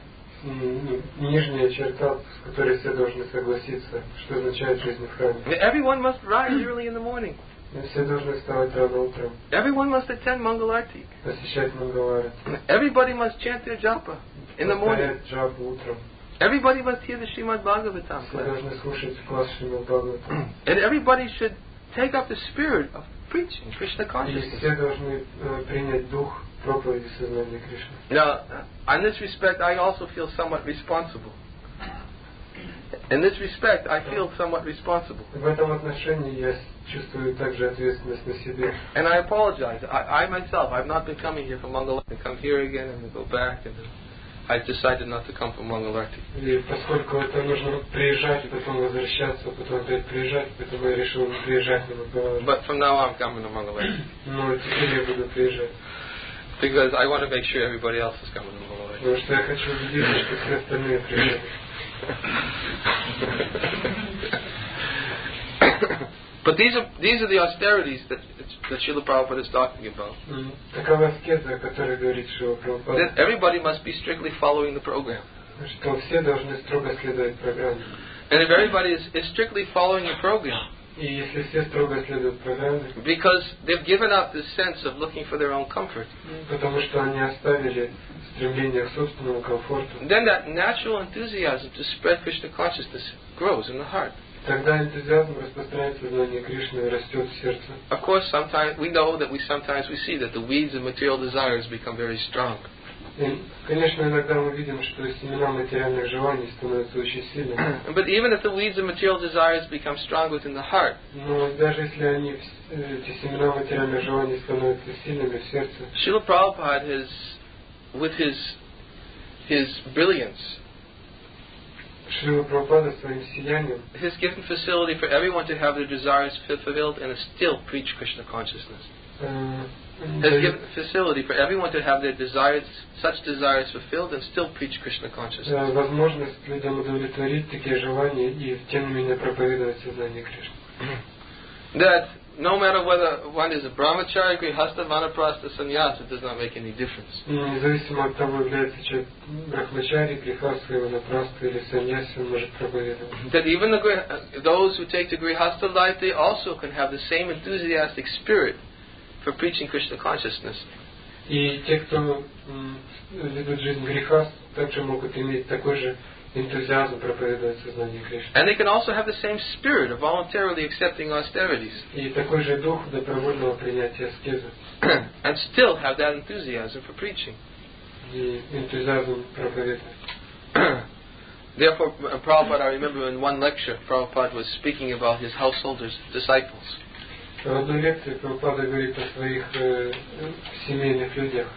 нижняя черта, с которой все должны согласиться, что означает жизнь в храме. Everyone must rise early in the morning. И все должны вставать рано утром, Everyone must attend Mangalarti. посещать Мангалары, Everybody must chant their japa in the morning. повторять джапу утром. Everybody must hear the Srimad Bhagavatam Все class. должны слушать класс Шримад Бхагаватам. And everybody should take up the spirit of preaching Krishna И consciousness. все должны принять дух проповеди сознания Кришны. Now, in this respect, I also feel somewhat responsible. In this respect, I feel somewhat responsible. В этом отношении я чувствую также ответственность на себе. And I apologize. I myself, I've not been coming here for Mangalarti. I come here again and go back. And I decided not to come for Mangalarti. И поскольку это нужно приезжать, потом возвращаться, потом опять приезжать, поэтому я решил не приезжать на Мангалары. But from now on, I'm coming to Mangalarti. Но теперь я буду приезжать. Because I want to make sure everybody else is coming to Mangalarti. Потому что я хочу убедиться, что все остальные приезжают. But these are the austerities that Srila Prabhupada is talking about. Такова аскеза, о которой говорит Шрила Прабхупада. That everybody must be strictly following the program. Что все должны строго следовать программе. And if everybody is strictly following the program, И если все строго следуют программе, because they've given up this sense of looking for their own comfort, потому что они оставили стремление к собственному комфорту, then that natural enthusiasm to spread Krishna consciousness grows in the heart. тогда энтузиазм распространяет сознание Кришны и растет в сердце. Of course, sometimes we know that we see that the weeds of material desires become very strong. И, конечно, иногда мы видим, что семена материальных желаний становятся очень сильными. But even if the weeds of material desires become strong within the heart, Но даже если эти семена материальных желаний становятся сильными в сердце, Srila Prabhupada has, with his brilliance, Шрила Прабхупада своим сиянием has given facility for everyone to have their desires fulfilled and still preach Krishna consciousness. has given facility for everyone to have their desires, such desires fulfilled and still preach Krishna consciousness. Возможность людям удовлетворить такие желания и тем не менее проповедовать сознание Кришны. That no matter whether one is a brahmachari, grihastha, vanaprastha, sannyasa, it does not make any difference. Независимо от того, является человек брахмачари, грихастха, ванапрастха или саньяси, он может проповедовать. That even those who take the grihastha life, they also can have the same enthusiastic spirit for preaching Krishna consciousness. И те, кто ведут жизнь грехаст, также могут иметь такой же энтузиазм проповедовать сознание Кришны. And they can also have the same spirit of voluntarily accepting austerities. И такой же дух добровольного принятия аскезы. And still have that enthusiasm for preaching. И энтузиазм проповедовать. Therefore, Prabhupada, I remember in one lecture, Prabhupada was speaking about his householders, disciples. В одной лекции Прабхупада говорит о своих семейных людях,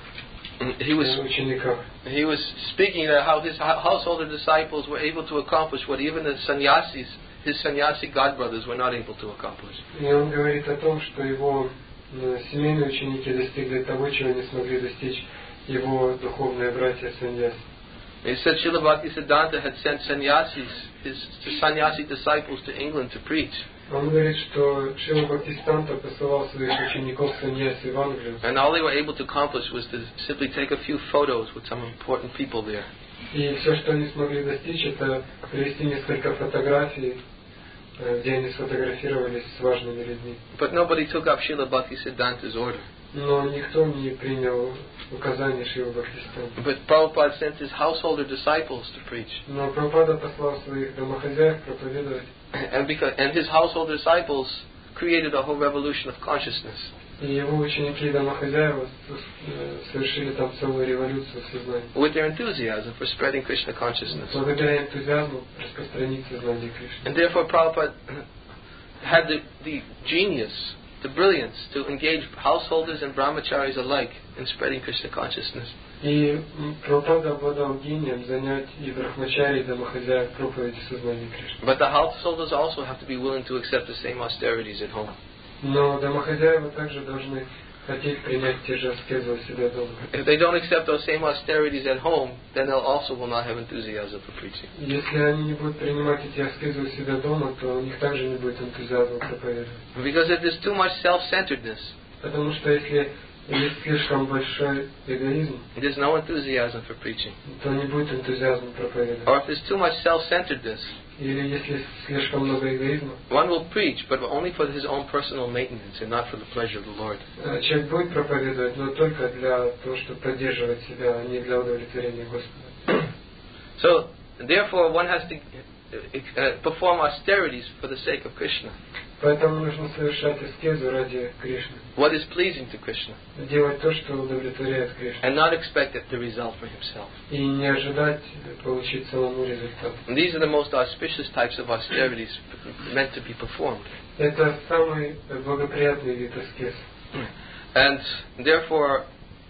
учениках. He was speaking about how his householder disciples were able to accomplish what even the sannyasis, his sannyasi godbrothers, were not able to accomplish. И он говорит о том, что его семейные ученики достигли того, чего не смогли достичь его духовные братья саньяси. He said Srila Bhaktisiddhanta had sent sannyasis, his sannyasi disciples, to England to preach. Он говорит, что Шрила Бхактисиданта посылал своих учеников саньяси в Англию. And all they were able to accomplish was to simply take a few photos with some important people there. И все, что они смогли достичь, это привести несколько фотографий, где они сфотографировались с важными людьми. But nobody took up Srila Bhaktisiddhanta's order. Но никто не принял указания Шрилы Бхактисиданты. But Prabhupada sent his householder disciples to preach. Но Прабхупада послал своих домохозяев проповедовать. And his householder disciples created a whole revolution of consciousness. И его ученики и домохозяева совершили там целую революцию сознания. With their enthusiasm for spreading Krishna consciousness. Благодаря энтузиазму распространить сознание Кришны. And therefore Prabhupada had the genius, the brilliance to engage householders and brahmacharis alike in spreading Krishna consciousness. И Прабхупада обладал гением занять и брахмачари, и домохозяев проповеди сознания Кришны. But the householders also have to be willing to accept the same austerities at home. Но домохозяева также должны хотеть принять те же аскезы у себя дома. If they don't accept those same austerities at home, then they also will not have enthusiasm for preaching. Если они не будут принимать эти аскезы у себя дома, то у них также не будет энтузиазма проповедовать. Because if there's too much self-centeredness, потому что если есть слишком большой эгоизм, there's no enthusiasm for preaching. То не будет энтузиазма проповедовать. Or if there's too much self-centeredness, или если слишком много эгоизма, one will preach, but only for his own personal maintenance and not for the pleasure of the Lord. Человек будет проповедовать, но только для того, чтобы поддерживать себя, а не для удовлетворения Господа. So, therefore, one has to perform austerities for the sake of Krishna. Поэтому нужно совершать аскезу ради Кришны. What is pleasing to Krishna. Делать то, что удовлетворяет Кришну. And not expect the result for himself. И не ожидать получить самому результат. And these are the most auspicious types of austerities meant to be performed. Это самый благоприятный вид аскез. And therefore,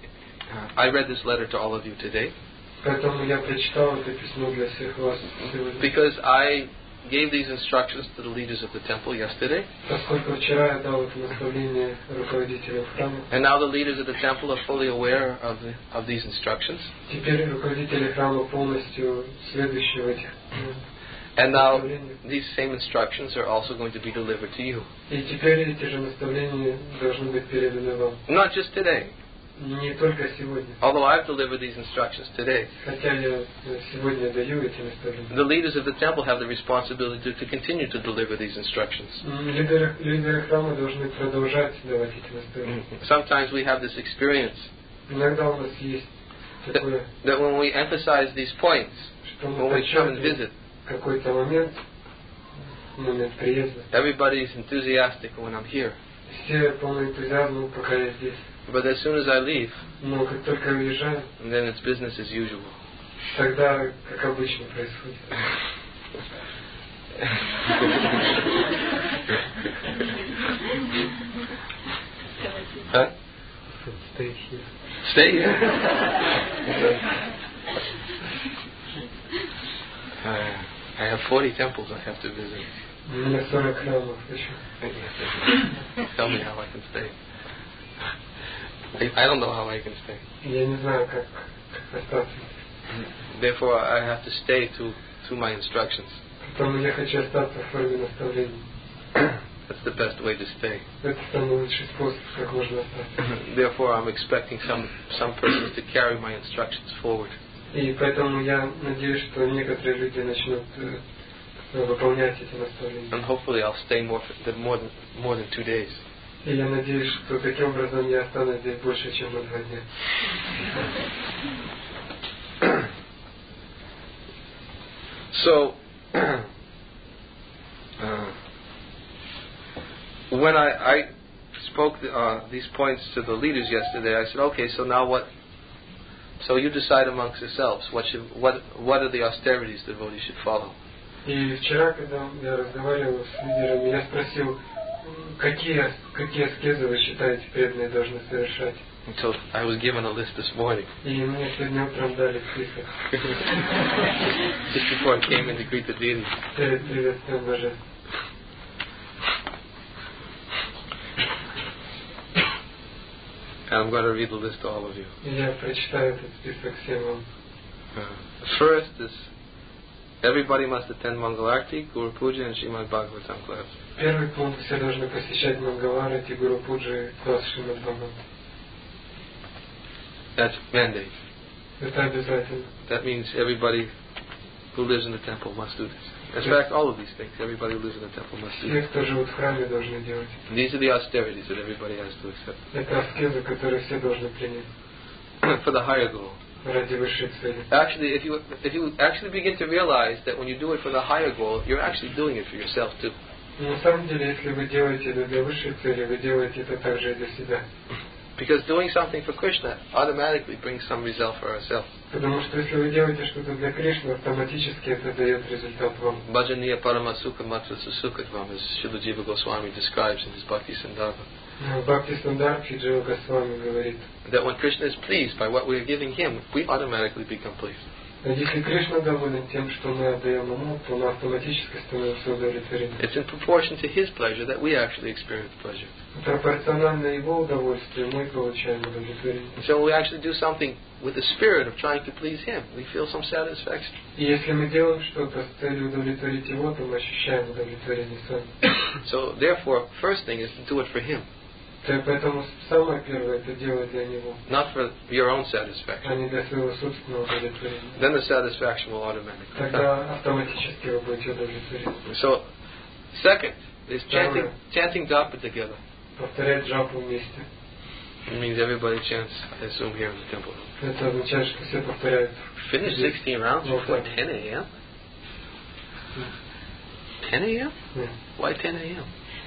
I read this letter to all of you today. Поэтому я прочитал это письмо для всех вас сегодня. Because I gave these instructions to the leaders of the temple yesterday. Поскольку вчера я дал это наставление руководителям храма. And now the leaders of the temple are fully aware of these instructions. Теперь руководители храма полностью следующие в этих. And now these same instructions are also going to be delivered to you. И теперь эти же наставления должны быть переданы вам. Not just today. Не только сегодня. Although I've delivered these instructions today. Хотя я сегодня даю эти наставления. The leaders of the temple have the responsibility to continue to deliver these instructions. Лидеры храма должны продолжать давать эти наставления. Sometimes we have this experience. Иногда у нас есть такое. That when we emphasize these points, when we come and visit, какой-то момент приезда. Everybody is enthusiastic when I'm here. Все полны энтузиазма, пока я здесь. But as soon as I leave, но как только уезжаю, then it's business as usual. Тогда, как обычно происходит. Huh? Stay here. Stay here? I have 40 temples I have to visit. У меня 40 храмов еще. Tell me how I can stay. I don't know how I can stay. Я не знаю, как остаться. Therefore, I have to stay to my instructions. Поэтому я хочу остаться в форме наставлений. That's the best way to stay. Это самый лучший способ, как можно остаться. Therefore, I'm expecting some persons to carry my instructions forward. И поэтому я надеюсь, что некоторые люди начнут выполнять эти наставления. And hopefully, I'll stay more than 2 days. И я надеюсь, что таким образом я останусь здесь больше, чем на 2 дня. So, when I spoke these points to the leaders yesterday, I said, okay, so now what? So you decide amongst yourselves what are the austerities the devotee should follow. И вчера, когда я разговаривал с лидерами, я спросил, какие аскезы вы считаете преданные должны совершать? So I was given a list this morning. И мне сегодня утром дали список. Just before I came in to greet the deity. Перед приветствием божеств. And I'm going to read the list to all of you. И я прочитаю этот список всем вам. First is everybody must attend Mangalarti, Guru Puja, and Srimad Bhagavatam class. Первый пункт: все должны посещать Мангаларати, Гуру Пуджи, класс Шримад Бхагаватам. That's mandate. Это обязательно. That means everybody who lives in the temple must do this. In fact, all of these things, everybody who lives in the temple must do Все, this. кто живут в храме, должны делать. These are the austerities that everybody has to accept. Это аскезы, которые все должны принять. For the higher goal. Ради высшей цели. Actually, if you actually begin to realize that when you do it for the higher goal, you're actually doing it for yourself too. Но на самом деле, если вы делаете это для высшей цели, вы делаете это также и для себя. Because doing something for Krishna automatically brings some result for ourselves. Потому что если вы делаете что-то для Кришны, автоматически это дает результат вам. Bhajaniya Paramasuka Matra Susukatvam, as Srila Jiva Goswami describes in his Bhakti Sandarbha. Бхакти Сандarbha Джива Госвами говорит, that when Krishna is pleased by what we are giving him, we automatically become pleased. если Кришна доволен тем, что мы отдаем ему, то мы автоматически становимся удовлетворены. It's in proportion to his pleasure that we actually experience pleasure. Пропорционально его удовольствию мы получаем удовлетворение. And so when we actually do something with the spirit of trying to please him, we feel some satisfaction. И если мы делаем что-то с целью удовлетворить его, то мы ощущаем удовлетворение сами. So therefore, first thing is to do it for him. Поэтому самое первое это делать для него. Not for your own satisfaction. А не для своего собственного удовлетворения. Then the satisfaction will automatically come. Тогда автоматически вы будете удовлетворены. So, second is chanting japa together. Повторять джапу вместе. It means everybody chants, I assume, here in the temple. Это означает, что все повторяют. Finish 16 rounds before 10 a.m.? 10 a.m.? Why 10 a.m.?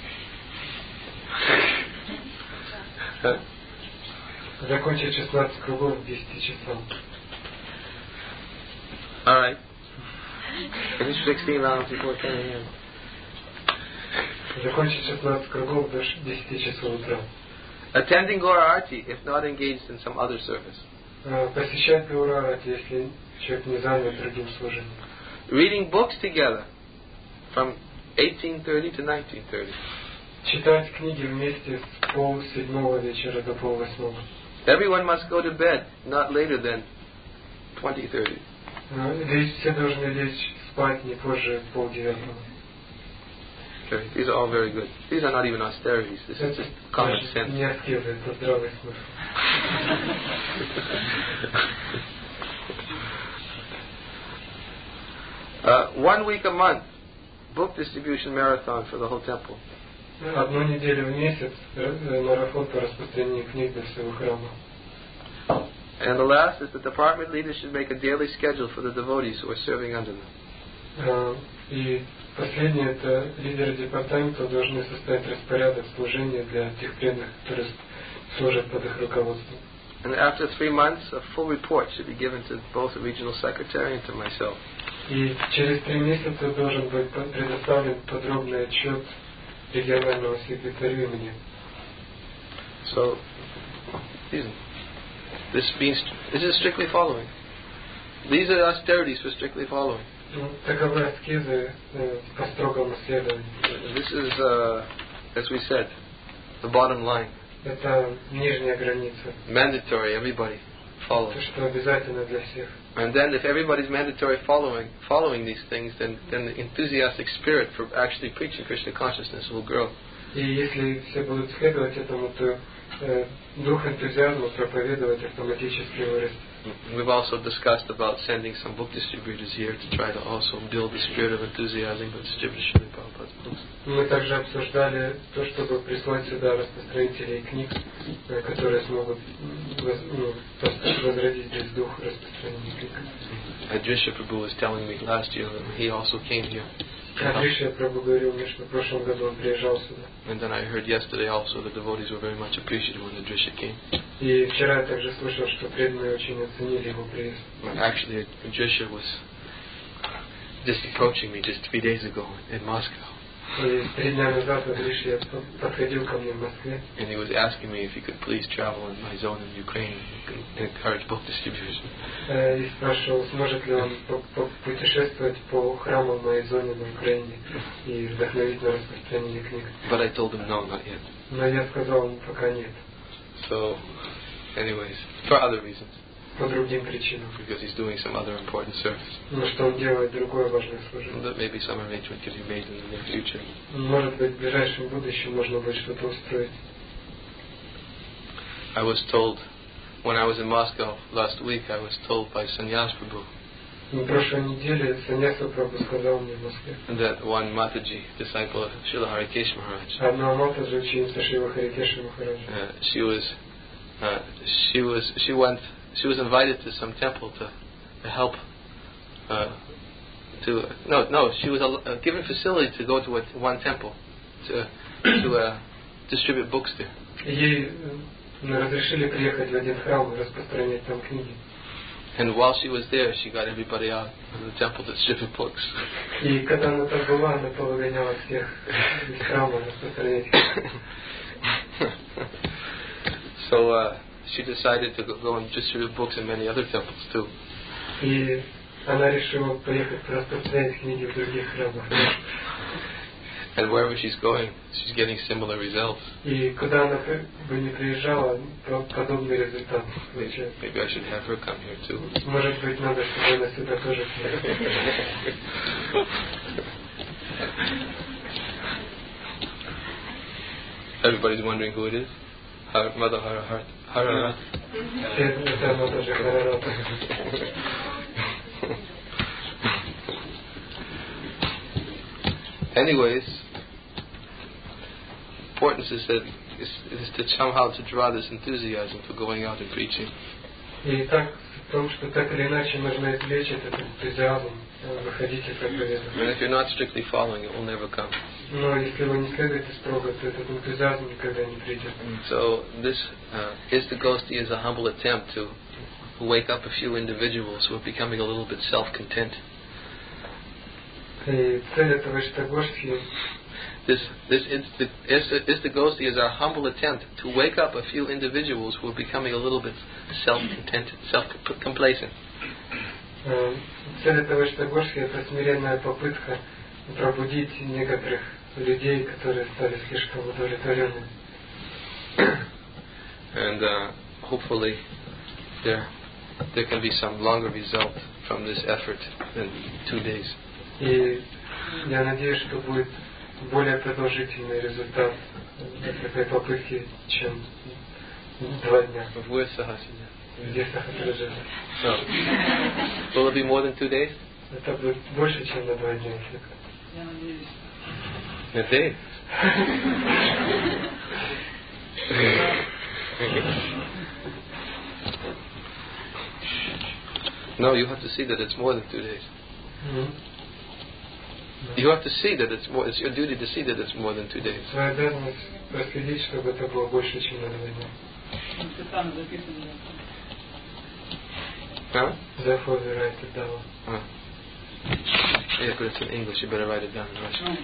Закончить 16 кругов в 10 часов. Alright. Finish 16 rounds before 10 a.m. Закончить 16 кругов до 10 часов утра. Attending Gaura Arati if not engaged in some other service. Посещать Гаура Арати, если человек не занят другим служением. Reading books together from 18:30 to 19:30. Читать книги вместе с 6:30 вечера до 7:30. Everyone must go to bed not later than 20:30. Здесь все должны лечь спать не позже 8:30. Okay, these are all very good. These are not even austerities. This is just common sense. Не аскезы, это здравый смысл. One week a month, book distribution marathon for the whole temple. Одну неделю в месяц марафон по распространению книг для всего храма. And the last is the department leaders should make a daily schedule for the devotees who are serving under them. И последнее, это лидеры департамента должны составить распорядок служения для тех преданных, которые служат под их руководством. And after 3 months, a full report should be given to both the regional secretary and to myself. И через 3 месяца должен быть предоставлен подробный отчет регионального секретарю и мне. So, this is strictly following. These are austerities for strictly following. Таковы аскезы по строгому следованию. This is, as we said, the bottom line. это нижняя граница. Mandatory, everybody follows. То, что обязательно для всех. And then if everybody's mandatory following these things, then the enthusiastic spirit for actually preaching Krishna consciousness will grow. И если все будут следовать этому, то дух энтузиазма проповедовать автоматически вырастет. We've also discussed about sending some book distributors here to try to also build the spirit of enthusiasm for distributing Srila Prabhupada's books. Мы также обсуждали то, чтобы прислать сюда распространителей книг, которые смогут возродить здесь дух распространения книг. Adrisha Prabhu was telling me last year that he also came here. Адриша Прабху говорил мне, что в прошлом году он приезжал сюда. And then I heard yesterday also the devotees were very much appreciative when Adrisha came. И вчера я также слышал, что преданные очень оценили его приезд. Actually, Adrisha was just approaching me just 3 days ago in Moscow. И 3 дня назад Адриша подходил ко мне в Москве. And he was asking me if he could please travel in my zone in Ukraine and encourage book distribution. И спрашивал, сможет ли он путешествовать по храмам в моей зоне на Украине и вдохновить на распространение книг. But I told him no, not yet. Но я сказал ему, пока нет. So, anyways, for other reasons. По другим причинам. Because he's doing some other important service. Но что он делает другое важное служение. That maybe some arrangement can be made in the near future. Может быть, в ближайшем будущем можно будет что-то устроить. I was told, when I was in Moscow last week, I was told by Sannyas Prabhu. На прошлой неделе Саньяса Прабху сказал мне в Москве. That one Mataji, disciple of Srila Harikesh Maharaj. Одна Матаджи, ученица Шрила Харикеша Махараджа. She was invited to some temple to help. She was given facility to go to one temple to distribute books there. Ей разрешили приехать в один храм и распространять там книги. And while she was there, she got everybody out of the temple to distribute books. И когда она там была, она повыгоняла всех из храма распространять книги. So she decided to go and distribute books in many other temples too. И она решила поехать распространять книги в других храмах. And wherever she's going, she's getting similar results. И куда она бы не приезжала, подобный результат получает. Maybe I should have her come here too. Может быть, надо, чтобы она сюда тоже приехала. Everybody's wondering who it is. Mother Hararat. Это Матаджи Харарата. Anyways, importance is that is to somehow to draw this enthusiasm for going out and preaching. И так в том, что так или иначе нужно извлечь этот энтузиазм, выходить и проповедовать. And if you're not strictly following, it will never come. Но если вы не следуете строго, то этот энтузиазм никогда не придет. So this Istagosti is a humble attempt to wake up a few individuals who are becoming a little bit self-content. И цель этого Иштагошти. This Istagosti is our humble attempt to wake up a few individuals who are becoming a little bit self-contented, self-complacent. Цель этого Иштагошти — это смиренная попытка пробудить некоторых людей, которые стали слишком удовлетворенными. And hopefully there can be some longer result from this effort than 2 days. И я надеюсь, что будет более продолжительный результат этой попытки, чем 2 дня. Где Сахатраджа? Will it be more than 2 days? Это будет больше, чем на 2 дня, если как. Я надеюсь. A day? No, you have to see that it's more than 2 days. You have to see that it's more. It's your duty to see that it's more than 2 days. Твоя обязанность проследить, чтобы это было больше, чем на 2 дня. Huh? Therefore, we write it down. Yeah, but it's in English. You better write it down in Russian.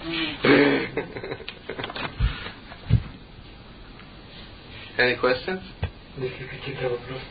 Any questions? Если какие-то вопросы?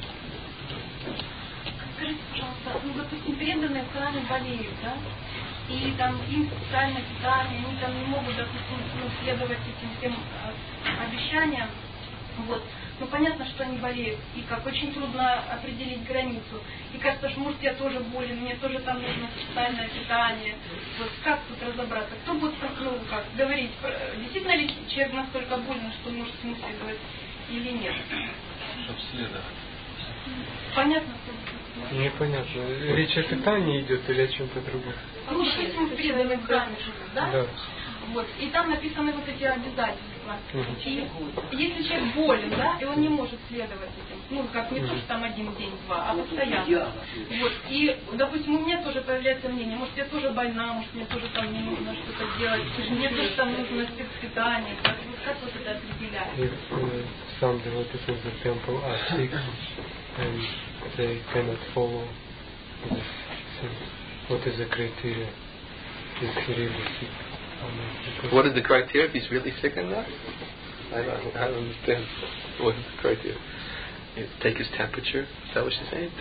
Скажите, пожалуйста, допустим, преданные в храме болеют, да? и там им специальное питание, они там не могут, допустим, следовать этим всем обещаниям. Вот. Ну, понятно, что они болеют, и как очень трудно определить границу. И кажется, что может я тоже болен, мне тоже там нужно специальное питание. Вот как тут разобраться? Кто будет, ну, как говорить, действительно ли человек настолько болен, что может ему следовать или нет? Чтобы следовать. Понятно, что... Непонятно. Речь о питании идет или о чем-то другом? Ну, допустим, преданный храме живут, да? Да. Вот. И там написаны вот эти обязательства. И если человек болен, да, и он не может следовать этим, ну, как не то, что там один день, два, а постоянно. Вот. И, допустим, у меня тоже появляется мнение, может, я тоже больна, может, мне тоже там не нужно что-то делать, мне тоже там нужно спецпитание. Как вот это определяется? If some devotees of the temple are sick and they cannot follow this thing, what is the criteria? Is he really sick? What is the criteria if he's really sick or not? I don't understand. What is the criteria? You take his temperature? Is that what you're saying?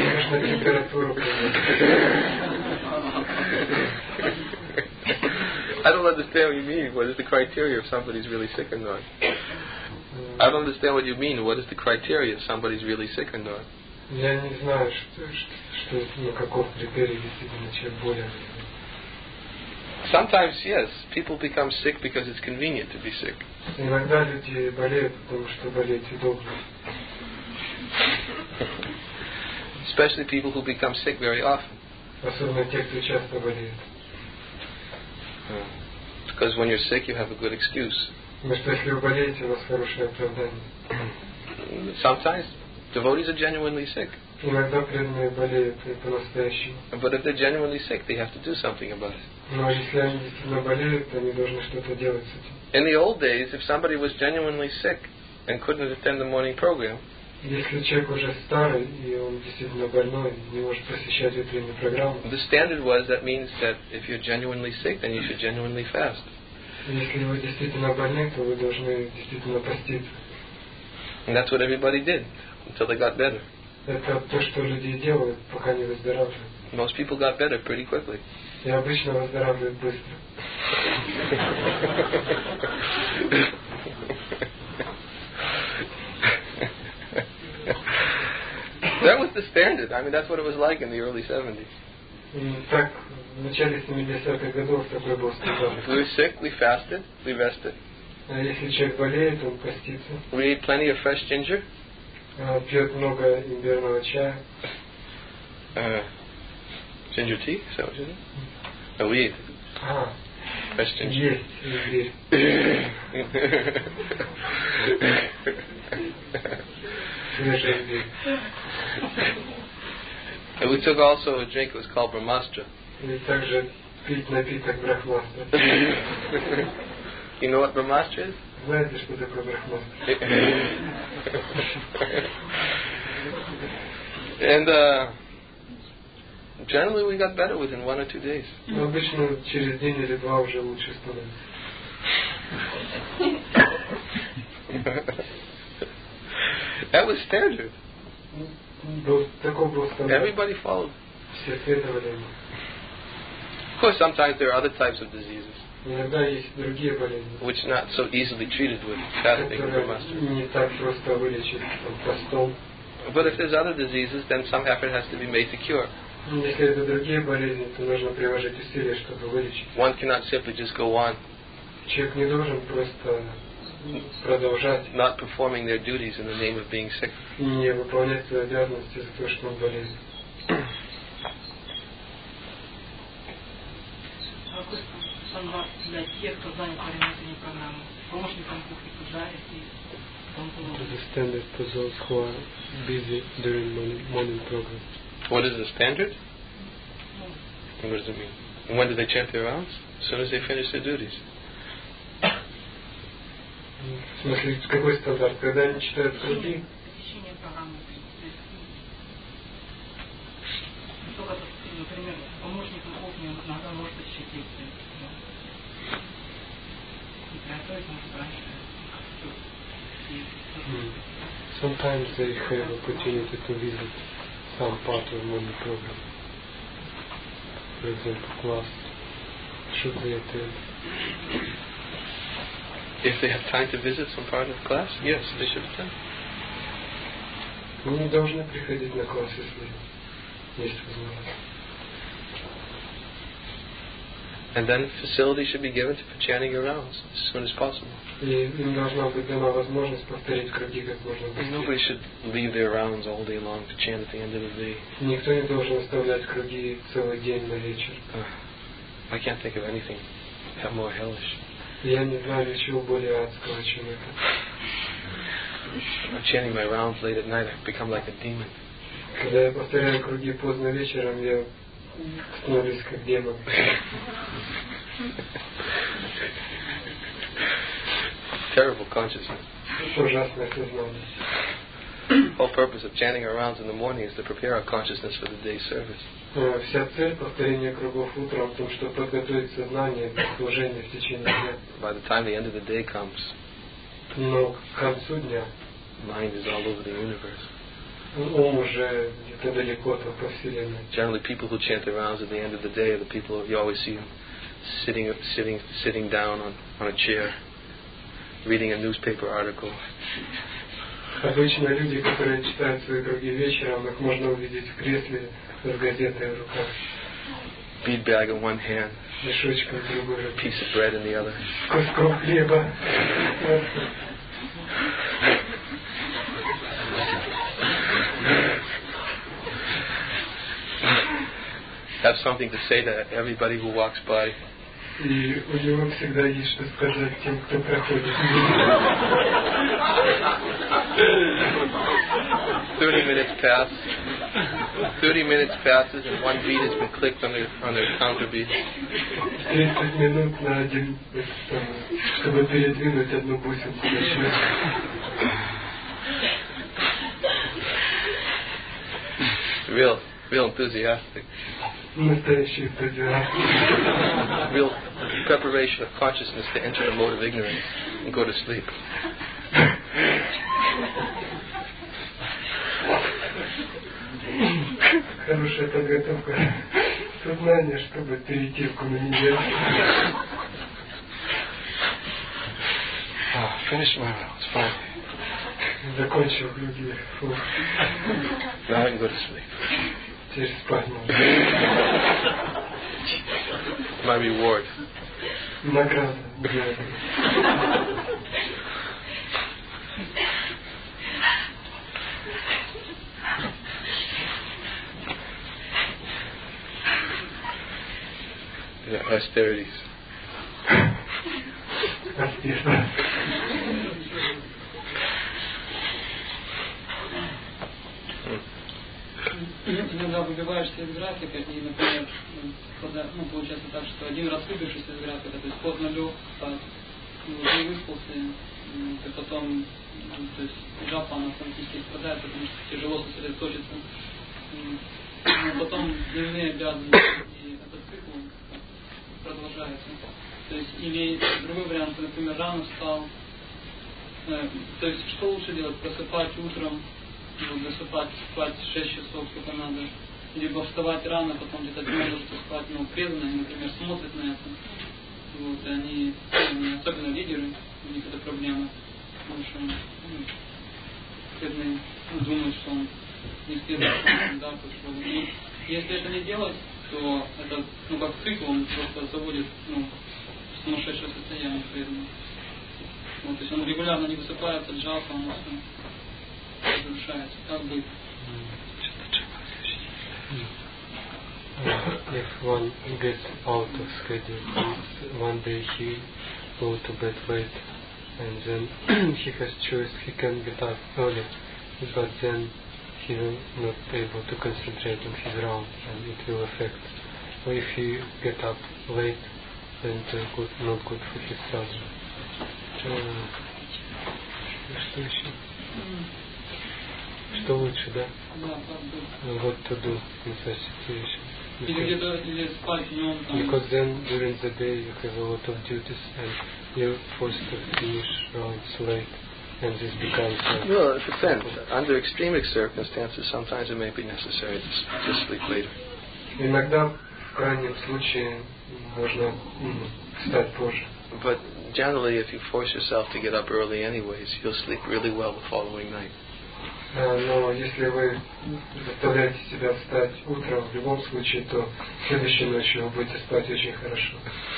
I don't understand what you mean. What is the criteria if somebody's really sick or not? I don't understand what you mean. What is the criteria if somebody's really sick or not? Я не знаю, что ну, каков критерий, действительно, человек болен. Sometimes, yes, people become sick because it's convenient to be sick. Иногда люди болеют, потому что болеть удобно. Especially people who become sick very often. Особенно те, кто часто болеет. Because when you're sick, you have a good excuse. Потому что если вы болеете, у вас хорошее оправдание. Sometimes devotees are genuinely sick. Иногда преданные болеют по-настоящему. But if they're genuinely sick, they have to do something about it. Но если они действительно болеют, они должны что-то делать с этим. In the old days, if somebody was genuinely sick and couldn't attend the morning program, если человек уже старый и он действительно больной, не может посещать утреннюю программу, the standard was that means that if you're genuinely sick, then you should genuinely fast. Если вы действительно больны, то вы должны действительно поститься. And that's what everybody did until they got better. Это то, что люди делают, пока не выздоравливают. Most people got better pretty quickly. И обычно выздоравливают быстро. That was the standard. I mean, that's what it was like in the early 70s. И так, в начале 70-х годов такой был стандарт. If we were sick, we fasted, we rested. А если человек болеет, он постится. We ate plenty of fresh ginger. Пьет много имбирного чая. Ginger tea? Is that what you said? No, we ate fresh ginger. Есть имбирь. Свежий имбирь. And we took also a drink that was called Brahmastra. И также пить напиток брахмастра. You know what Brahmastra is? Знаете, что такое брахмастра? And generally we got better within 1 or 2 days. Но обычно через день или два уже лучше становится. That was standard. Таков был стандарт. Everybody followed. Все следовали ему. Of course, sometimes there are other types of diseases Иногда есть другие болезни, which are not so easily treated with fasting or которые Brahmastra. не так просто вылечить постом. But if there's other diseases, then some effort has to be made to cure. Если это другие болезни, то нужно приложить усилия, чтобы вылечить. One cannot simply just go on Человек не должен просто продолжать not performing their duties in the name of being sick. и не выполнять свои обязанности за то, что он болеет. Стандарт для тех, кто занят во время утренней программы, помощником кухни, жарить и тому подобное. The standard for those who are busy during morning program. What is the standard? And what does it mean? And when do they chant their rounds? As soon as they finish their duties. В смысле, какой стандарт? Когда они читают круги? Посещение программы. Только, например, помощником кухни иногда может посещать лекции. И приготовить может раньше. Sometimes they have opportunity to visit some part of morning program. For example, class should they attend? If they have time to visit some part of the class, yes, they should attend. Они должны приходить на класс, если есть возможность. And then facility should be given for chanting your rounds as soon as possible. И им должна быть дана возможность повторить круги как можно быстрее. Nobody should leave their rounds all day long to chant at the end of the day. Никто не должен оставлять круги целый день на вечер. I can't think of anything more hellish. Я не знаю ничего более адского, чем это. I'm chanting my rounds late at night, I've become like a demon. Когда я повторяю круги поздно вечером, я становлюсь как демон. Terrible consciousness. Ужасное сознание. The whole purpose of chanting our rounds in the morning is to prepare our consciousness for the day's service. Вся цель повторения кругов утром в том, чтобы подготовить сознание для служения в течение дня. By the time the end of the day comes, Но к концу дня mind is all over the universe. ум уже где-то далеко там по вселенной. Generally, people who chant their rounds at the end of the day are the people you always see them sitting down on a chair, reading a newspaper article. Обычно люди, которые читают свои круги вечером, их можно увидеть в кресле с газетой в руках. Bead bag in one hand, Мешочком в другой руке. piece of bread in the other. Куском хлеба. Have something to say to everybody who walks by. И у него всегда есть что сказать тем, кто проходит. 30 minutes pass. 30 minutes passes and one bead has been clicked on their counter bead. 30 минут на один, чтобы передвинуть одну бусинку на счет. Real enthusiastic. Настоящий энтузиаст. Real preparation of consciousness to enter the mode of ignorance and go to sleep. Хорошая подготовка сознания, чтобы перейти в коммунизм. Finish my rounds, fine. Закончил круги. Now I can go to sleep. Теперь спать можно. My reward. Награда. Yeah, austerities. Иногда выбиваешься из графика, и, например, получается так, что один раз выбившись из графика, то есть поздно лег, не выспался, и потом, то есть жапа, она фактически страдает, потому что тяжело сосредоточиться. Но потом дневные обязанности, и этот цикл продолжается. То есть, или другой вариант, например, рано встал. То есть, что лучше делать? Просыпать утром, засыпать, спать 6 часов, сколько надо. Либо вставать рано, потом где-то днем ложиться спать, преданные, например, смотрят на это. Вот, и они, особенно лидеры, у них это проблема. Потому что преданные думают, что он не следует, да, и если это не делать, то это, как цикл, он просто заводит, в сумасшедшее состояние преданного. Вот, то есть он регулярно не высыпается, джапа, он разрушается. Как быть? If one gets out of schedule, one day he go to bed late, and then he has choice, he can get up early, but then he will not be able to concentrate on his round, and it will affect. Or if he get up late, then it's not good for his sadhana. Что еще? Что лучше, да? Да, как быть? What to do in such situation? Или спать днем там. Because then during the day you have a lot of duties and you're forced to finish rounds late, and this becomes. Well, it depends. Under extreme circumstances, sometimes it may be necessary to sleep later. Иногда в крайнем случае можно встать позже. But generally, if you force yourself to get up early anyways, you'll sleep really well the following night. Но если вы заставляете себя встать утром, в любом случае, то следующей ночью вы будете спать очень хорошо.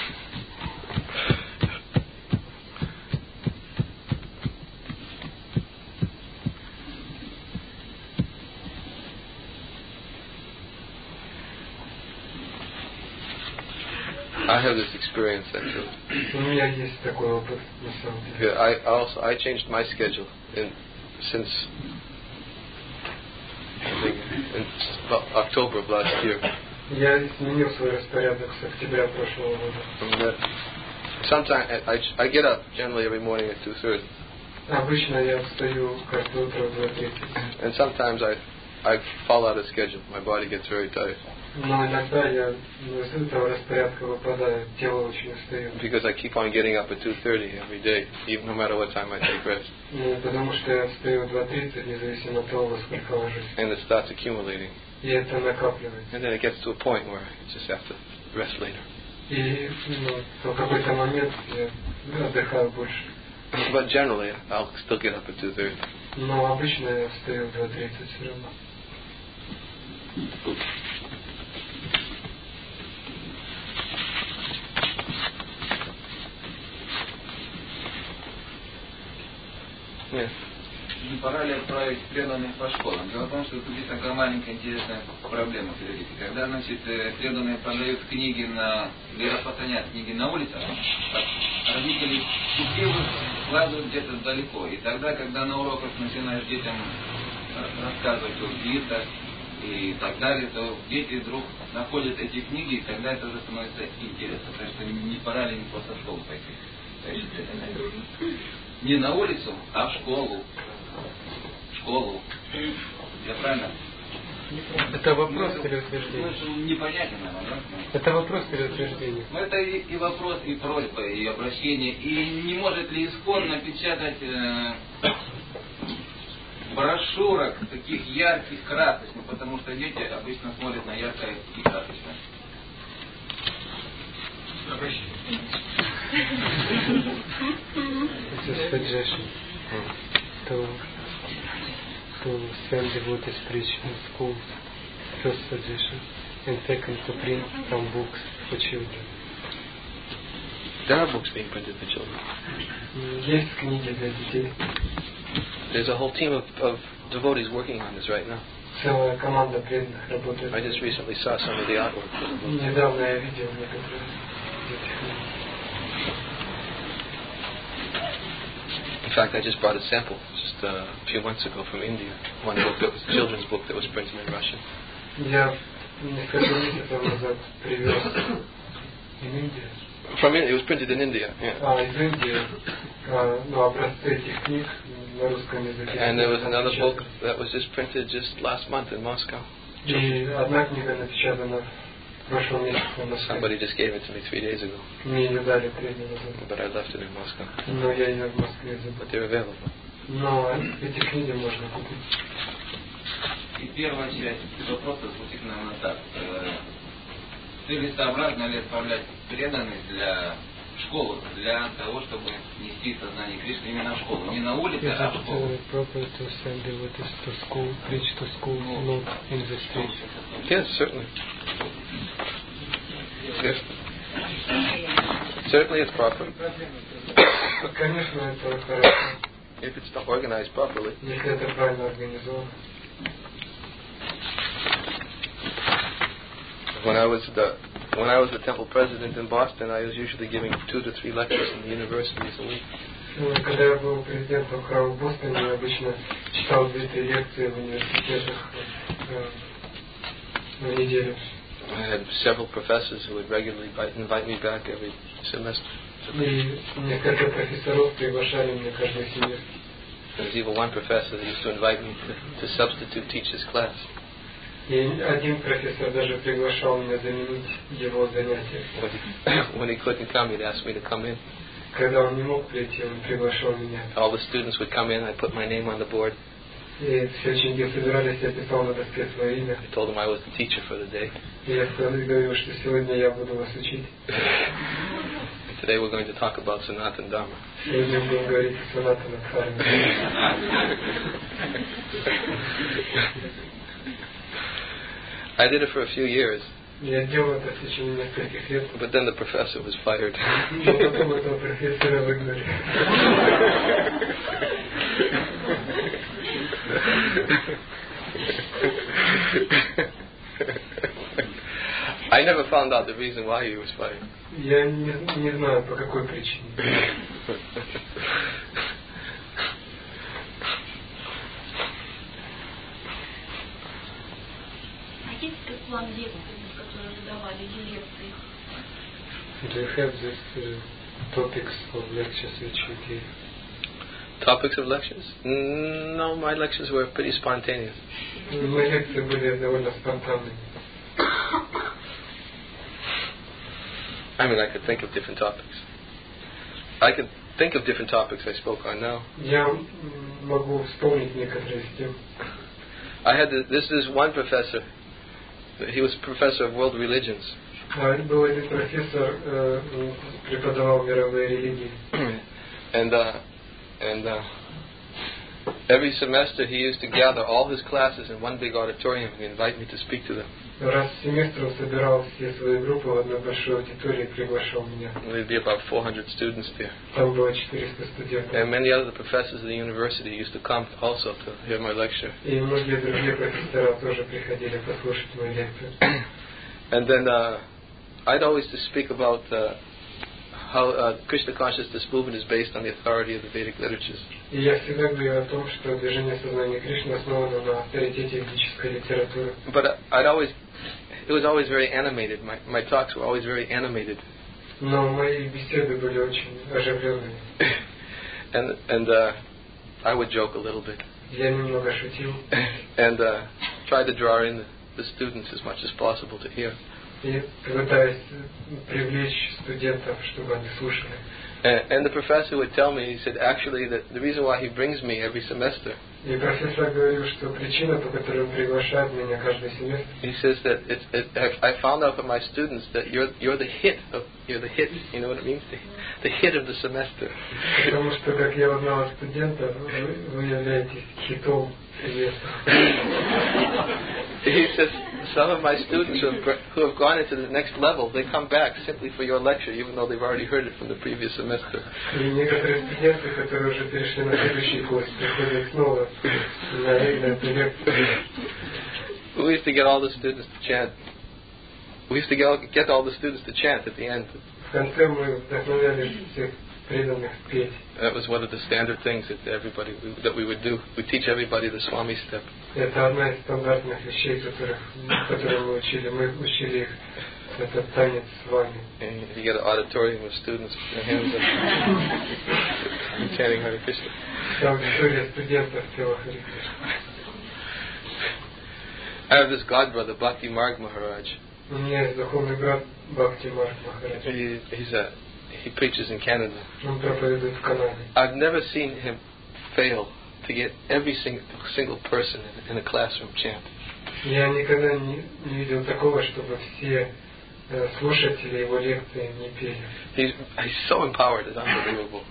I have this experience actually. У меня есть такой опыт, на самом деле. I changed my schedule since October of last year. Я изменил свой распорядок с октября прошлого года. Sometimes I get up generally every morning at 2:30. Обычно я встаю каждое утро в 2:30. And sometimes I fall out of schedule. My body gets very tired. Но иногда я из этого распорядка выпадаю, тело очень устает. Because I keep on getting up at 2:30 every day, even no matter what time I take rest. Потому что я встаю в 2:30, независимо от того, во сколько ложусь. And it starts accumulating. И это накапливается. And then it gets to a point where I just have to rest later. И в какой-то момент я отдыхаю больше. But generally, I'll still get up at 2:30. Но обычно я встаю в 2:30 все равно. Yes. Не пора ли отправить преданных по школам? Дело в том, что тут есть такая маленькая интересная проблема, смотрите. Когда, значит, преданные продают книги или распространяют книги на улицах, родители детей складывают где-то далеко. И тогда, когда на уроках начинаешь детям рассказывать о Гита и так далее, то дети вдруг находят эти книги, и тогда это уже становится интересно. Так что не пора ли им просто в школу пойти? Не на улицу, а в школу. Школу. Я правильно? Это вопрос или утверждение? Это непонятен, наверное, да? Это вопрос или утверждение? Ну, это и вопрос, и просьба, и обращение. И не может ли ИСККОН напечатать брошюрок таких ярких, красочных, потому что дети обычно смотрят на яркое и красочное. It's a suggestion to send devotees preach in schools. First suggestion. And second, to print some books for children. There are books being printed for children. Есть книги для детей. There's a whole team of devotees working on this right now. Целая команда преданных работает. I just recently saw some of the artwork. Недавно я видел некоторые этих книг. In fact, I just brought a sample just a few months ago from India. One book that was a children's book that was printed in Russian. Я несколько месяцев назад привез из Индии. From India, it was printed in India. Yeah. Из Индии, образцы этих книг на русском языке. And there was another book that was just printed just last month in Moscow. И одна книга напечатана в прошлом месяце в Москве. Somebody just gave it to me 3 days ago. Мне ее дали 3 дня назад. But I left it in Moscow. Но я ее в Москве забыл. But they're available. Но эти книги можно купить. И первая часть вопроса звучит, наверное, так. Целесообразно ли отправлять преданных для школы, для того, чтобы нести сознание Кришны именно в школу? Не на улице, а в школу. Is it proper to send devotees to school, preach to school, not in the street? Yes, certainly. Yes. Certainly it's proper. Конечно, это хорошо. If it's not organized properly. Если это правильно организовано. When I was the temple president in Boston, I was usually giving 2 to 3 lectures in the universities a week. Когда я был президентом храма в Бостоне, я обычно читал 2-3 лекции в университетах в неделю. I had several professors who would regularly invite me back every semester. И несколько профессоров приглашали меня каждый семестр. There was even one professor that used to invite me to substitute teach his class. И один профессор даже приглашал меня заменить его занятия. When he couldn't come, he'd ask me to come in. Когда он не мог прийти, он приглашал меня. All the students would come in. I put my name on the board. И в следующий день собирались, я писал на доске свое имя. I told him I was the teacher for the day. И я говорил, что сегодня я буду вас учить. Today we're going to talk about Sanatana Dharma. Сегодня мы будем говорить о Санатана Дхарме. I did it for a few years. Я делал это в течение нескольких лет. But then the professor was fired. Но потом этого профессора выгнали. I never found out the reason why he was fired. Я не знаю, по какой причине. А есть план лекций, которые вы давали, или лекции? Do you have these topics of lectures which you gave? Topics of lectures? No, my lectures were pretty spontaneous. Мои лекции были довольно спонтанными. I mean, I could think of different topics. I could think of different topics I spoke on now. Я могу вспомнить некоторые из тем. I had this is one professor. He was professor of world religions. Был один профессор, преподавал мировые религии. And every semester he used to gather all his classes in one big auditorium and invite me to speak to them. Раз в семестр он собирал все свои группы в одной большой аудитории и приглашал меня. There'd be about 400 students there. Там было 400 студентов. And many other professors of the university used to come also to hear my lecture. И многие другие профессора тоже приходили послушать мои лекции. And then I'd always to speak about how Krishna consciousness movement is based on the authority of the Vedic literatures. И я всегда говорю о том, что движение сознания Кришны основано на авторитете ведической литературы. But it was always very animated. My talks were always very animated. Но мои беседы были очень оживленными. And I would joke a little bit. Я немного шутил. And try to draw in the students as much as possible to hear. И пытаясь привлечь студентов, чтобы они слушали. And the professor would tell me, he said, actually, the reason why he brings me every semester. И профессор говорил, что причина, по которой он приглашает меня каждый семестр. He says that I found out from my students that you're the hit. You know what it means? The hit of the semester. Потому что, как я узнал от студентов, вы являетесь хитом семестра. He says some of my students who have gone into the next level, they come back simply for your lecture, even though they've already heard it from the previous semester. И некоторые студенты, которые уже перешли на следующий курс, приходят снова на эту лекцию. We used to get all the students to chant. We used to get all the students to chant at the end. В конце мы вдохновляли всех преданных петь. That was one of the standard things that we would do. We teach everybody the Swami step. Это одна из стандартных вещей, которые мы учили. Мы учили их этот танец с вами. And you get an auditorium of students with their hands up and chanting Hare Krishna. Аудитория студентов пела Харе Кришна. I have this godbrother, Bhakti Marg Maharaj. У меня есть духовный брат Бхакти Марг Махарадж. He preaches in Canada. Он проповедует в Канаде. I've never seen him fail to get every single person in a classroom chant. Я никогда не видел такого, чтобы все слушатели его лекции не пели. He's so empowered, it's unbelievable.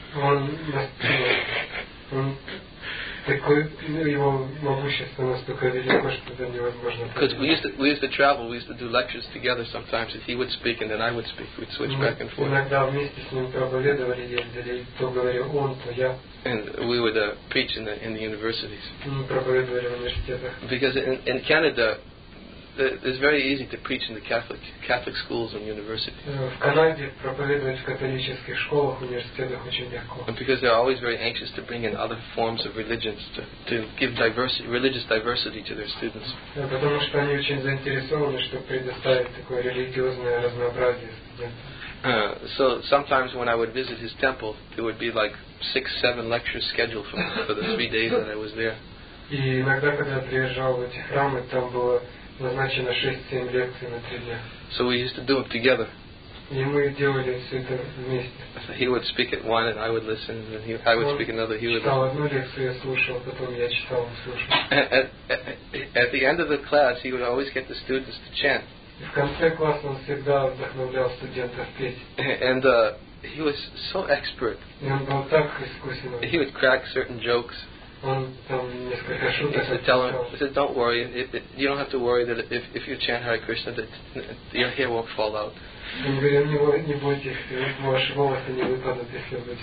Он такой, его могущество настолько велико, что это невозможно. Because we used to travel, we used to do lectures together sometimes, and he would speak and then I would speak. We'd switch back and forth. Иногда вместе с ним проповедовали, ездили, то говорил он, то я. And we would preach in the universities. Мы проповедовали в университетах. Because in Canada, it's very easy to preach in the Catholic schools and universities. В Канаде проповедовать в католических школах, университетах очень легко. And because they're always very anxious to bring in other forms of religions to give religious diversity to their students. Потому что они очень заинтересованы, чтобы предоставить такое религиозное разнообразие студентам. So sometimes when I would visit his temple, there would be like 6-7 lectures scheduled for the 3 days that I was there. И иногда, когда я приезжал в эти храмы, там было назначено 6-7 лекций на 3 дня. So we used to do it together. И мы делали все это вместе. So he would speak at one, and I would listen, and I would speak another. He would. Читал одну лекцию, я слушал, потом я читал, он слушал. At the end of the class, he would always get the students to chant. И в конце класса он всегда вдохновлял студентов петь. And he was so expert. И он был так искусен. He would crack certain jokes. Он там несколько шуток he said, don't worry, you don't have to worry that if you chant Hare Krishna, that your hair won't fall out. Он говорил, не бойтесь, ваши волосы не выпадут, если вы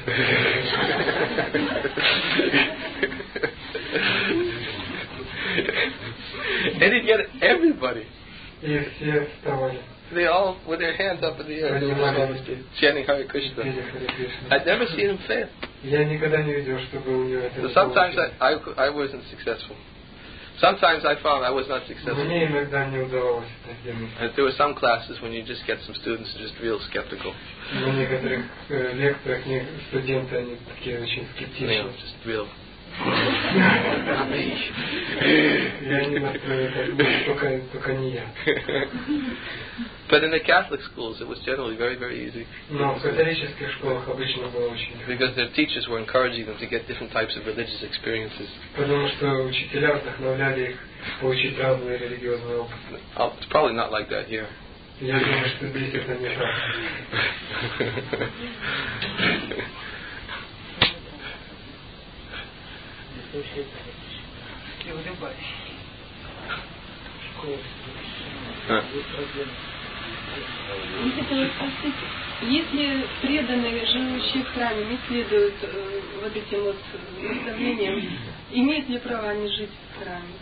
And he'd get everybody. И все вставали. They all, with their hands up in the air, chanting Hare Krishna. I'd never seen him fail. Я никогда не видел, чтобы у него это So sometimes I wasn't successful. Sometimes I found I was not successful. Мне иногда не удавалось это сделать. And there were some classes when you just get some students just real skeptical. На некоторых лекциях студенты, они такие очень скептичные. Just real. Я не настроен, только не я. But in the Catholic schools, it was generally very, very easy. Но в католических школах обычно было очень легко. Because their teachers were encouraging them to get different types of religious experiences. Потому что учителя вдохновляли их получить разные религиозные опыты. It's probably not like that here. Я думаю, что здесь это не так. Я хотела спросить, если преданные, живущие в храме, не следуют вот этим вот наставлениям, имеют ли право они жить в храме?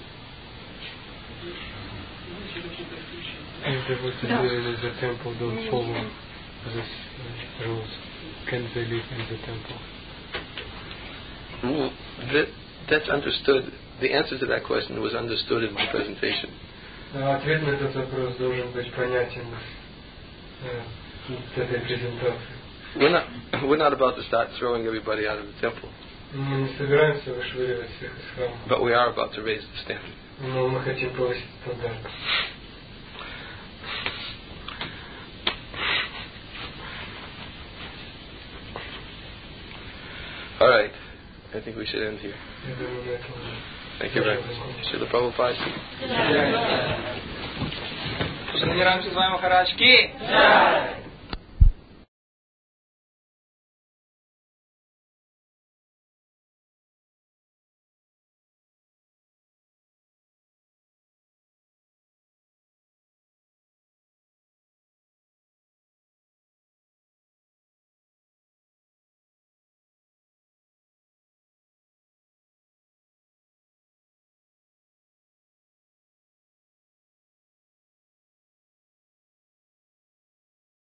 If the devotees in the temple don't follow these rules, can they live in the temple? That's understood. The answer to that question was understood in my presentation. Ответ на этот вопрос должен быть понятен в этой презентации. We're not about to start throwing everybody out of the temple. Мы не собираемся вышвыривать всех из храма. But we are about to raise the standard. Но мы хотим повысить стандарт. All right. I think we should end here. Thank you very much. Srila Prabhupada. Шри Рам Чизвай Махарадж ки.